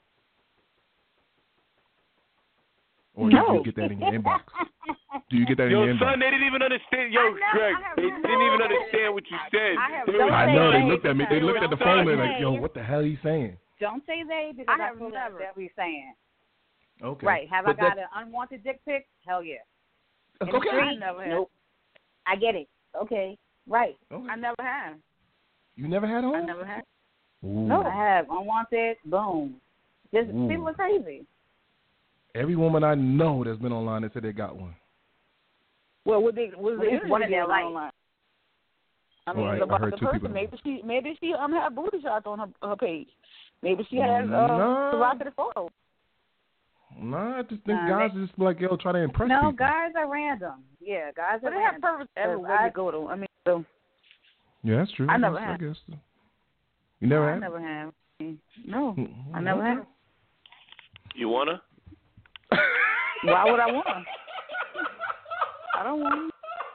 Or do you get that in your inbox? Do you get that in your inbox? Yo, son, they didn't even understand. Yo, Greg, they didn't even understand what you said. I know. They looked at me. They looked at the phone and like, yo, what the hell are you saying? Don't say they because that's what we're saying. Okay. Right. Have I got an unwanted dick pic? Hell yeah. Okay. I never have. Nope. I get it. Okay. Right. Okay. I never have. You never had one? I never have. No, I have. Unwanted, boom. Just people are crazy. Every woman I know that's been online, they said they got one. Well, was one of their online? I mean, right, about the person. Maybe she had booty shots on her page. Maybe she has provocative photos. I just think guys are just like, yo, try to impress people. No, guys are random. Yeah, guys are random. They have purpose everywhere they go to. I mean, so. Yeah, that's true. I never have. I guess so. You never have? I never have. No, I never have. You wanna? Why would I want to? I don't want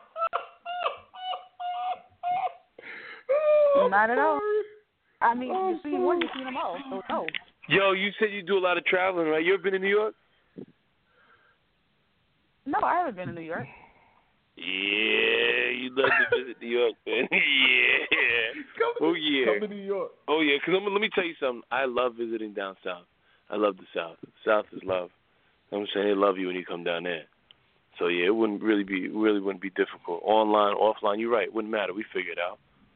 to. Not at all. I mean, you see one, you see them all. So no. Yo, you said you do a lot of traveling, right? You ever been to New York? No, I haven't been to New York. Yeah, you love to visit New York, man. Yeah. Come to New York. Oh, yeah, because let me tell you something. I love visiting down south. I love the South. The South is love. I'm saying they love you when you come down there. So, yeah, it wouldn't really be difficult. Online, offline, you're right. It wouldn't matter. We figure it out.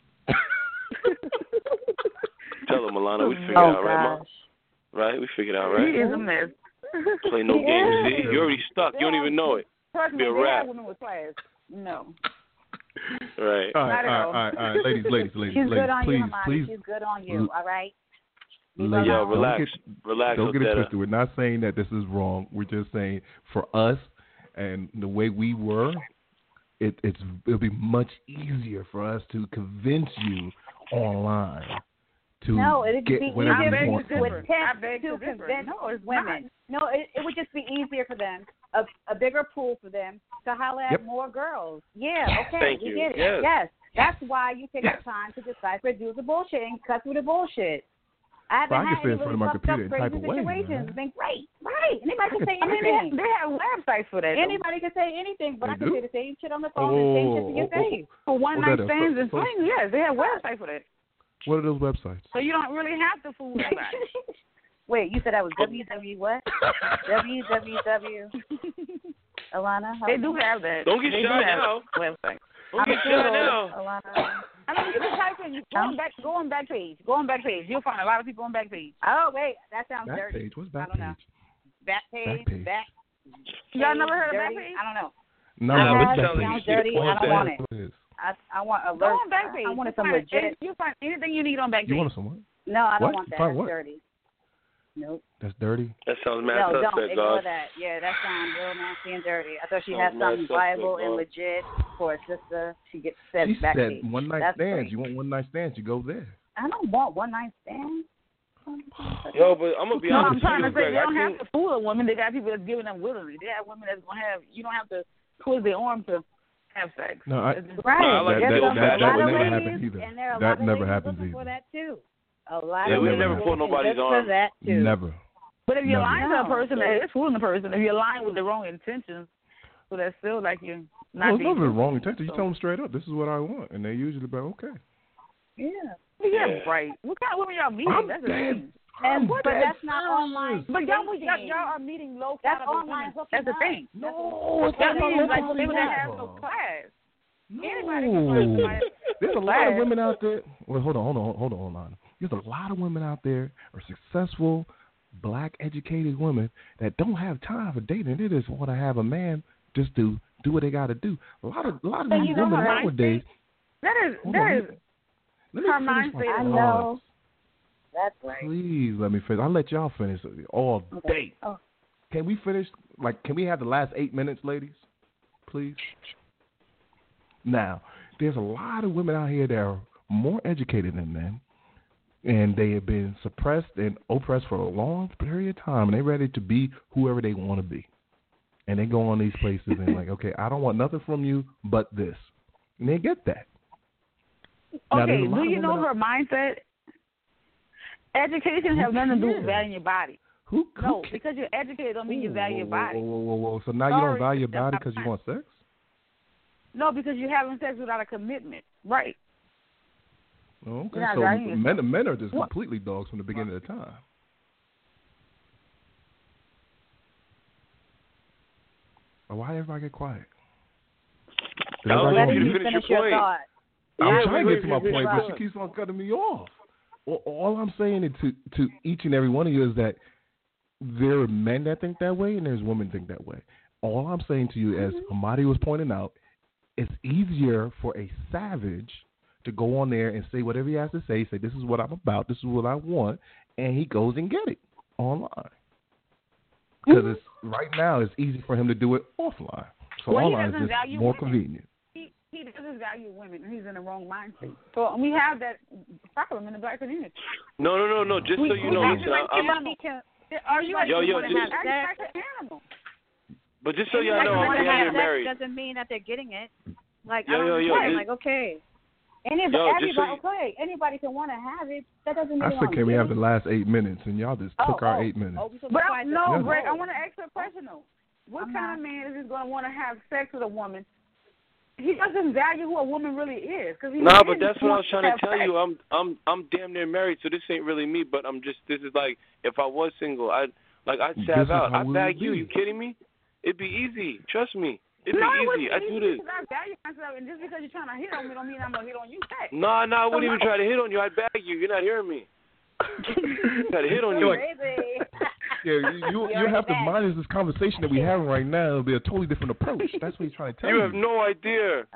Tell them, Milana, we figured it out, right, Mom? Right? We figured it out, right? He is a mess. Play no games. See? You're already stuck. You don't even know it. Trust me, be a rap. women with class. No. Right. All right. Ladies, She's good on please, you, Amani. please. She's good on you, all right? Ladies, yo, relax. Don't get it twisted. We're not saying that this is wrong. We're just saying for us and the way we were, it'll be much easier for us to convince you online to get whatever you want. With tips to convince women. No, it would just be easier for them, a bigger pool for them to holler at more girls. Yeah, okay, we get it. Yes. That's why you take the time to decipher, do the bullshit, and cut through the bullshit. I haven't had any really fucked up crazy situations. It's been great. Right. Anybody can say anything. They have websites for that. Anybody can say anything, but I can say the same shit on the phone and same shit to your face. For one-night stands and flings, yes, they have websites for that. What are those websites? So you don't really have to fool anybody. Wait, you said that was www what? www. Alana, they do have that. Don't get shy now. Website. Don't get shy now. Alana. I mean, you can type in go on Backpage. Go on Backpage. You'll find a lot of people on Backpage. Oh wait, that sounds Backpage. dirty. What's Backpage? I don't know. Backpage. Y'all never heard of dirty? Backpage? I don't know. No, it Backpage. sounds dirty. I don't want it. I want alert. Go on Backpage. I wanted some legit. You find anything you need on Backpage. You want some what? No, I don't want that. That's what? dirty. Nope. That's dirty? That sounds mad No, suspect, don't ignore guys. that. Yeah, that sounds real nasty and dirty. I thought she had mad something suspect, viable and guys. legit for a sister. She gets sent She back. said one night That's stands. great. You want one night stands, you go there. I don't want one night stands. Yo, but I'm gonna be No, I'm honest trying to with you, say Greg. they don't I have think to fool a woman. They got people that's giving them willingly. They have women that's gonna have. You don't have to twist their arm to have sex. No, I Right. that would never ladies, happen either. And there are a That lot of never ladies happens looking either. for that too. A lot Yeah, of we ladies never looking pull nobody's just arm. for that too. Never. But if you're Never. lying to a person, it's fooling the person. If you're lying with the wrong intentions, so that's still like you're not. Well, it's never the dangerous. wrong intention. You tell them straight up, this is what I want, and they usually be like, okay. Yeah. Yeah, right. What kind of women y'all meeting? I'm That's the dead. thing. And What but the that's not online. But y'all are meeting low That's caliber online women. That's the hooking thing. No, it's That not means like low women that have caliber. no class. Anybody can find No. somebody. There's a lot of women out there. Well, hold on. There's a lot of women out there are successful, black, educated women that don't have time for dating. They just want to have a man just to do what they got to do. A lot of these women nowadays. That is Let me her finish my mindset. I thoughts. know. That's right. Please let me finish. I'll let y'all finish all day. Oh. Can we finish? Can we have the last 8 minutes, ladies? Please. Now, there's a lot of women out here that are more educated than men, and they have been suppressed and oppressed for a long period of time, and they're ready to be whoever they want to be. And they go on these places and like, okay, I don't want nothing from you but this. And they get that. Now, Okay, there's a lot do of you know women her mindset? Education has nothing to do with valuing your body. No, because you're educated don't mean you value your body. Whoa. So now you don't value your body because you want sex? No, because you're having sex without a commitment. Right. Okay, You're not so valuing men are just completely dogs from the beginning of the time. Why everybody get quiet? I'll let you finish your your point. thought. I'm trying to get to my point, but she keeps on cutting me off. All I'm saying to each and every one of you is that there are men that think that way and there's women that think that way. All I'm saying to you, as Amadi was pointing out, it's easier for a savage to go on there and say whatever he has to say, this is what I'm about, this is what I want, and he goes and get it online. Because right now it's easy for him to do it offline. So online is just more convenient. He doesn't value women, and he's in the wrong mindset. So we have that problem in the black community. No. Just so you know, are you yo, like an animal? But just so y'all know, I'm damn near married. Doesn't mean that they're getting it. Like yo, like okay. Anybody can want to have it. That doesn't mean I said, can we have the last 8 minutes? And y'all just took our 8 minutes. Greg, I want to ask you a question though. What kind of man is going to want to have sex with a woman? He doesn't value who a woman really is. But that's what I was trying to tell you. I'm damn near married, so this ain't really me. But this is like if I was single, I'd stab out. I'd bag you. You kidding me? It'd be easy. Trust me. It'd be easy. I do this. I value myself, and just because you're trying to hit on me, don't mean I'm gonna hit on you back. No, I wouldn't even try to hit on you. I'd bag you. You're not hearing me. Try to hit on you. You have to mind this conversation that we're having right now. It'll be a totally different approach. That's what he's trying to tell you. You have no idea.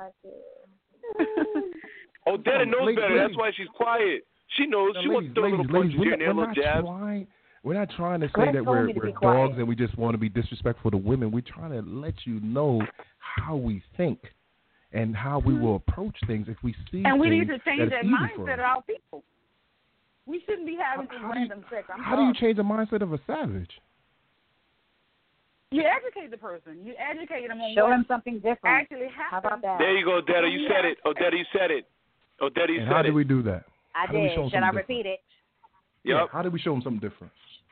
Odetta knows better. That's why she's quiet. She knows. She wants to throw little punches here and there, little jabs. We're not trying to say that we're dogs and we just want to be disrespectful to women. We're trying to let you know how we think and how we will approach things if we see and we things need to change that mindset of our people. We shouldn't be having random sex. How do you change the mindset of a savage? You educate the person. You educate them on show him something different. Actually happens. How about that? There you go, Odetta. You said it. Odetta, you said it. Odetta, you said it. How do we do that? I did. Should I repeat it? Yep. Yeah. How do we show them something different?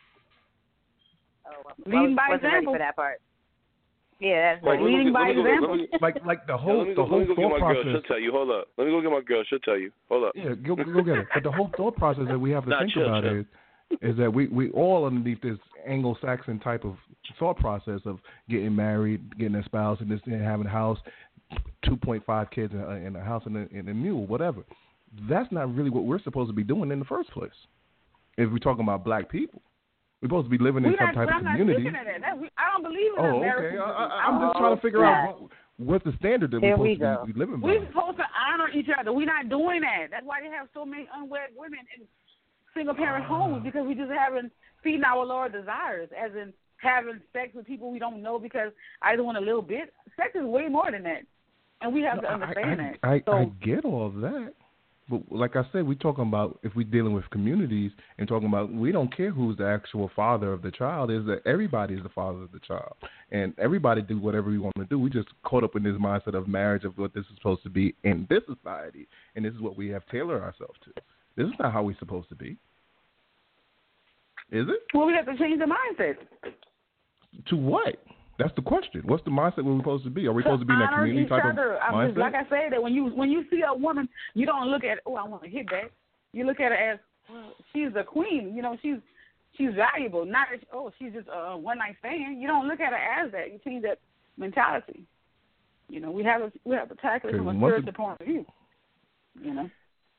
Leading by example. Ready for that part. Yeah, that's leading by example. Like the whole thought process. She'll tell you. Hold up. Let me go get my girl. She'll tell you. Hold up. Yeah, go get it. But the whole thought process that we have to think about is is that we all underneath this Anglo-Saxon type of thought process of getting married, getting a spouse, and having a house, 2.5 kids in a house and a mule, whatever. That's not really what we're supposed to be doing in the first place. If we're talking about black people, we're supposed to be living in some type of community. I don't believe in American. Okay. I'm just trying to figure out what's the standard that we're supposed to be living by. We're supposed to honor each other. We're not doing that. That's why they have so many unwed women in single-parent homes, because we just haven't feeding our lower desires, as in having sex with people we don't know because I just want a little bit. Sex is way more than that, and we have to understand that. I get all of that. But like I said, we're talking about, if we're dealing with communities and talking about, we don't care who's the actual father of the child, is that everybody is the father of the child. And everybody do whatever we want to do. We just caught up in this mindset of marriage, of what this is supposed to be in this society. And this is what we have tailored ourselves to. This is not how we're supposed to be. Is it? Well, we have to change the mindset. To what? That's the question. What's the mindset we're supposed to be? Are we supposed to be in that community type of mindset? Just, like I said, that when you see a woman, you don't look at, I want to hit that. You look at her as, well, she's a queen. You know, she's valuable. Not as, she's just a one night stand. You don't look at her as that. You change that mentality. You know, we have to tackle it from a spiritual point of view. You know.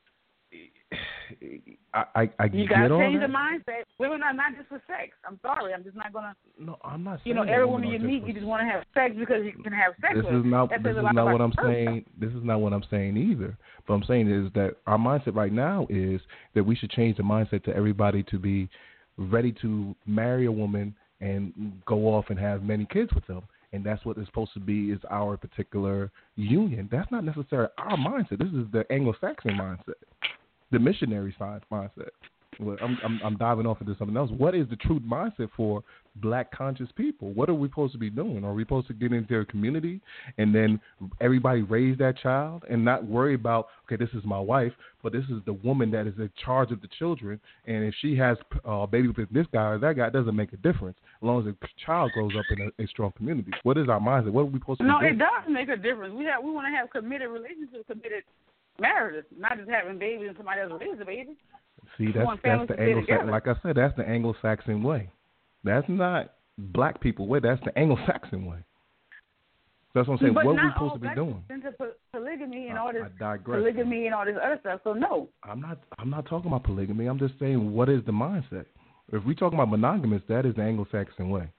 I you gotta change the mindset. Women are not just for sex. I'm sorry. I'm just not gonna. No, I'm not saying. You know, every woman you meet, you just want to have sex because you can have sex. This is not what I'm saying. This is not what I'm saying either. But I'm saying is that our mindset right now is that we should change the mindset to everybody to be ready to marry a woman and go off and have many kids with them. And that's what it's supposed to be, is our particular union. That's not necessarily our mindset. This is the Anglo-Saxon mindset, the missionary side mindset. Well, I'm diving off into something else. What is the true mindset for black conscious people? What are we supposed to be doing? Are we supposed to get into their community and then everybody raise that child and not worry about, okay, this is my wife, but this is the woman that is in charge of the children, and if she has a baby with this guy or that guy, it doesn't make a difference as long as the child grows up in a strong community. What is our mindset? What are we supposed to do? No, it does make a difference. We want to have committed relationships, committed marriages, not just having babies and somebody else raise a baby. See, that's the Anglo-Saxon. Like I said, that's the Anglo-Saxon way. That's not black people way. That's the Anglo-Saxon way. That's what I'm saying. But what are we supposed to be doing? Into polygamy and all this digress. Polygamy and all this other stuff. So no. I'm not talking about polygamy. I'm just saying, what is the mindset? If we're talking about monogamous, that is the Anglo-Saxon way.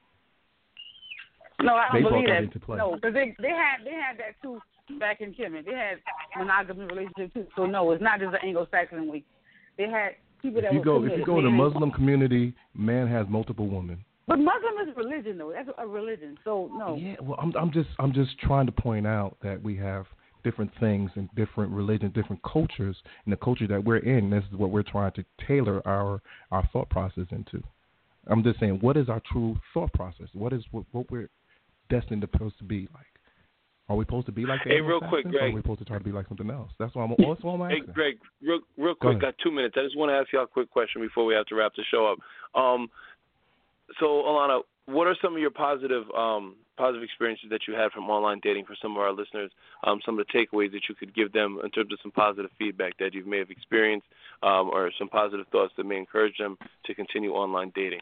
No, I don't believe that. No, because they had that too back in Kemet. They had monogamy relationships too. So no, it's not just the Anglo-Saxon way. They had people that were committed. If you go in the Muslim community, man has multiple women. But Muslim is a religion, though. That's a religion. So no. Yeah, well, I'm just trying to point out that we have different things and different religions, different cultures, and the culture that we're in. This is what we're trying to tailor our thought process into. I'm just saying, what is our true thought process? What is what we're destined to be like? Are we supposed to be like the real quick, Greg. Or are we supposed to try to be like something else? That's what I'm asking. Hey, Greg, real quick, got 2 minutes. I just want to ask you a quick question before we have to wrap the show up. So, Alana, what are some of your positive experiences that you had from online dating for some of our listeners, some of the takeaways that you could give them in terms of some positive feedback that you may have experienced, or some positive thoughts that may encourage them to continue online dating?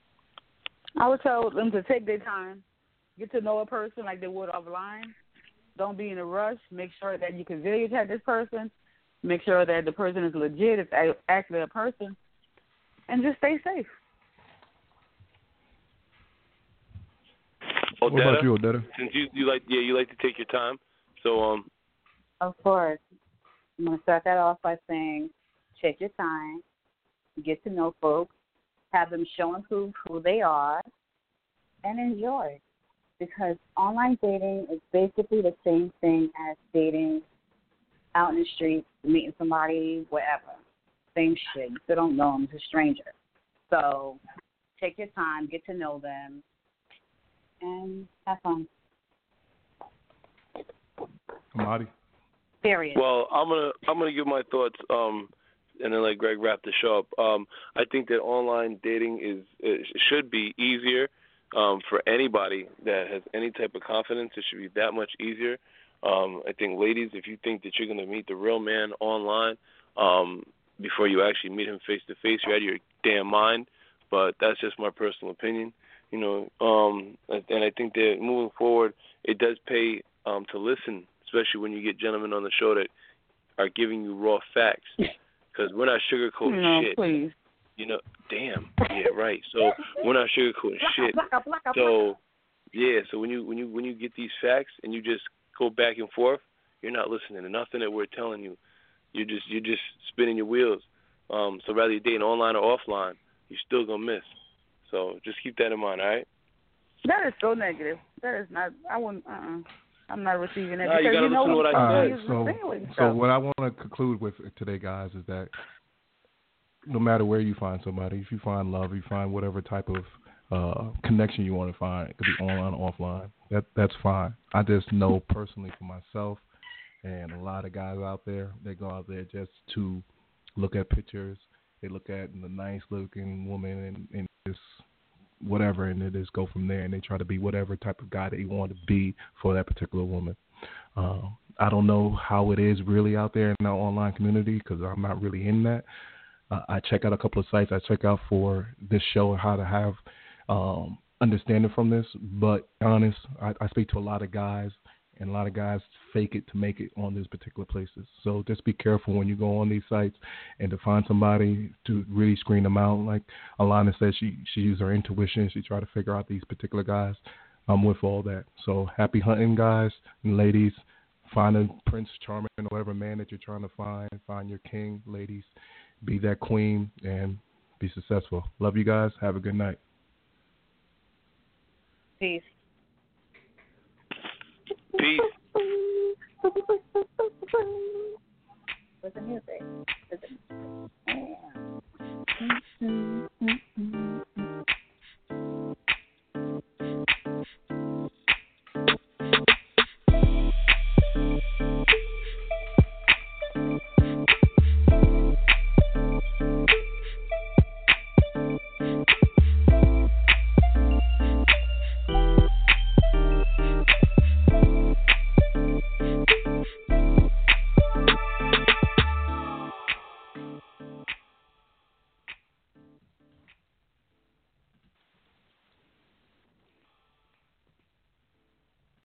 I would tell them to take their time, get to know a person like they would offline. Don't be in a rush. Make sure that you can video chat this person. Make sure that the person is legit, it's actually a person, and just stay safe. Odetta, what about you, Odetta? Since you like to take your time, so Of course, I'm gonna start that off by saying, take your time, get to know folks, have them show and prove who they are, and enjoy. Because online dating is basically the same thing as dating out in the street, meeting somebody, whatever. Same shit. You still don't know them. It's a stranger. So take your time, get to know them, and have fun. Marty? Period. Well, I'm gonna give my thoughts, and then let Greg wrap the show up. I think that online dating should be easier. For anybody that has any type of confidence, it should be that much easier. I think, ladies, if you think that you're going to meet the real man online, before you actually meet him face to face. You're out of your damn mind. But that's just my personal opinion, you know. And I think that moving forward, it does pay to listen, especially when you get gentlemen on the show that are giving you raw facts, because we're not sugarcoating shit. Please. You know, damn, yeah, right. So we're not sugarcoating shit. So yeah, so when you get these facts and you just go back and forth, you're not listening to nothing that we're telling you. You're just spinning your wheels. So rather you're dating online or offline, you're still gonna miss. So just keep that in mind, all right? That is so negative. That is not. I wouldn't. I'm not receiving it. No, you gotta listen to what I said. So what I want to conclude with today, guys, is that no matter where you find somebody, if you find love, you find whatever type of connection you want to find, it could be online or offline. That's fine. I just know personally for myself, and a lot of guys out there, they go out there just to look at pictures. They look at the nice-looking woman and just whatever, and they just go from there, and they try to be whatever type of guy they want to be for that particular woman. I don't know how it is really out there in the online community because I'm not really in that. I check out a couple of sites. I check out for this show and how to have understanding from this. But honest, I speak to a lot of guys, and a lot of guys fake it to make it on these particular places. So just be careful when you go on these sites and to find somebody to really screen them out. Like Alana said, she used her intuition. She tried to figure out these particular guys. I'm with all that. So happy hunting, guys and ladies. Find a Prince Charming or whatever man that you're trying to find. Find your king, ladies. Be that queen and be successful. Love you guys. Have a good night. Peace. Peace. What's the music?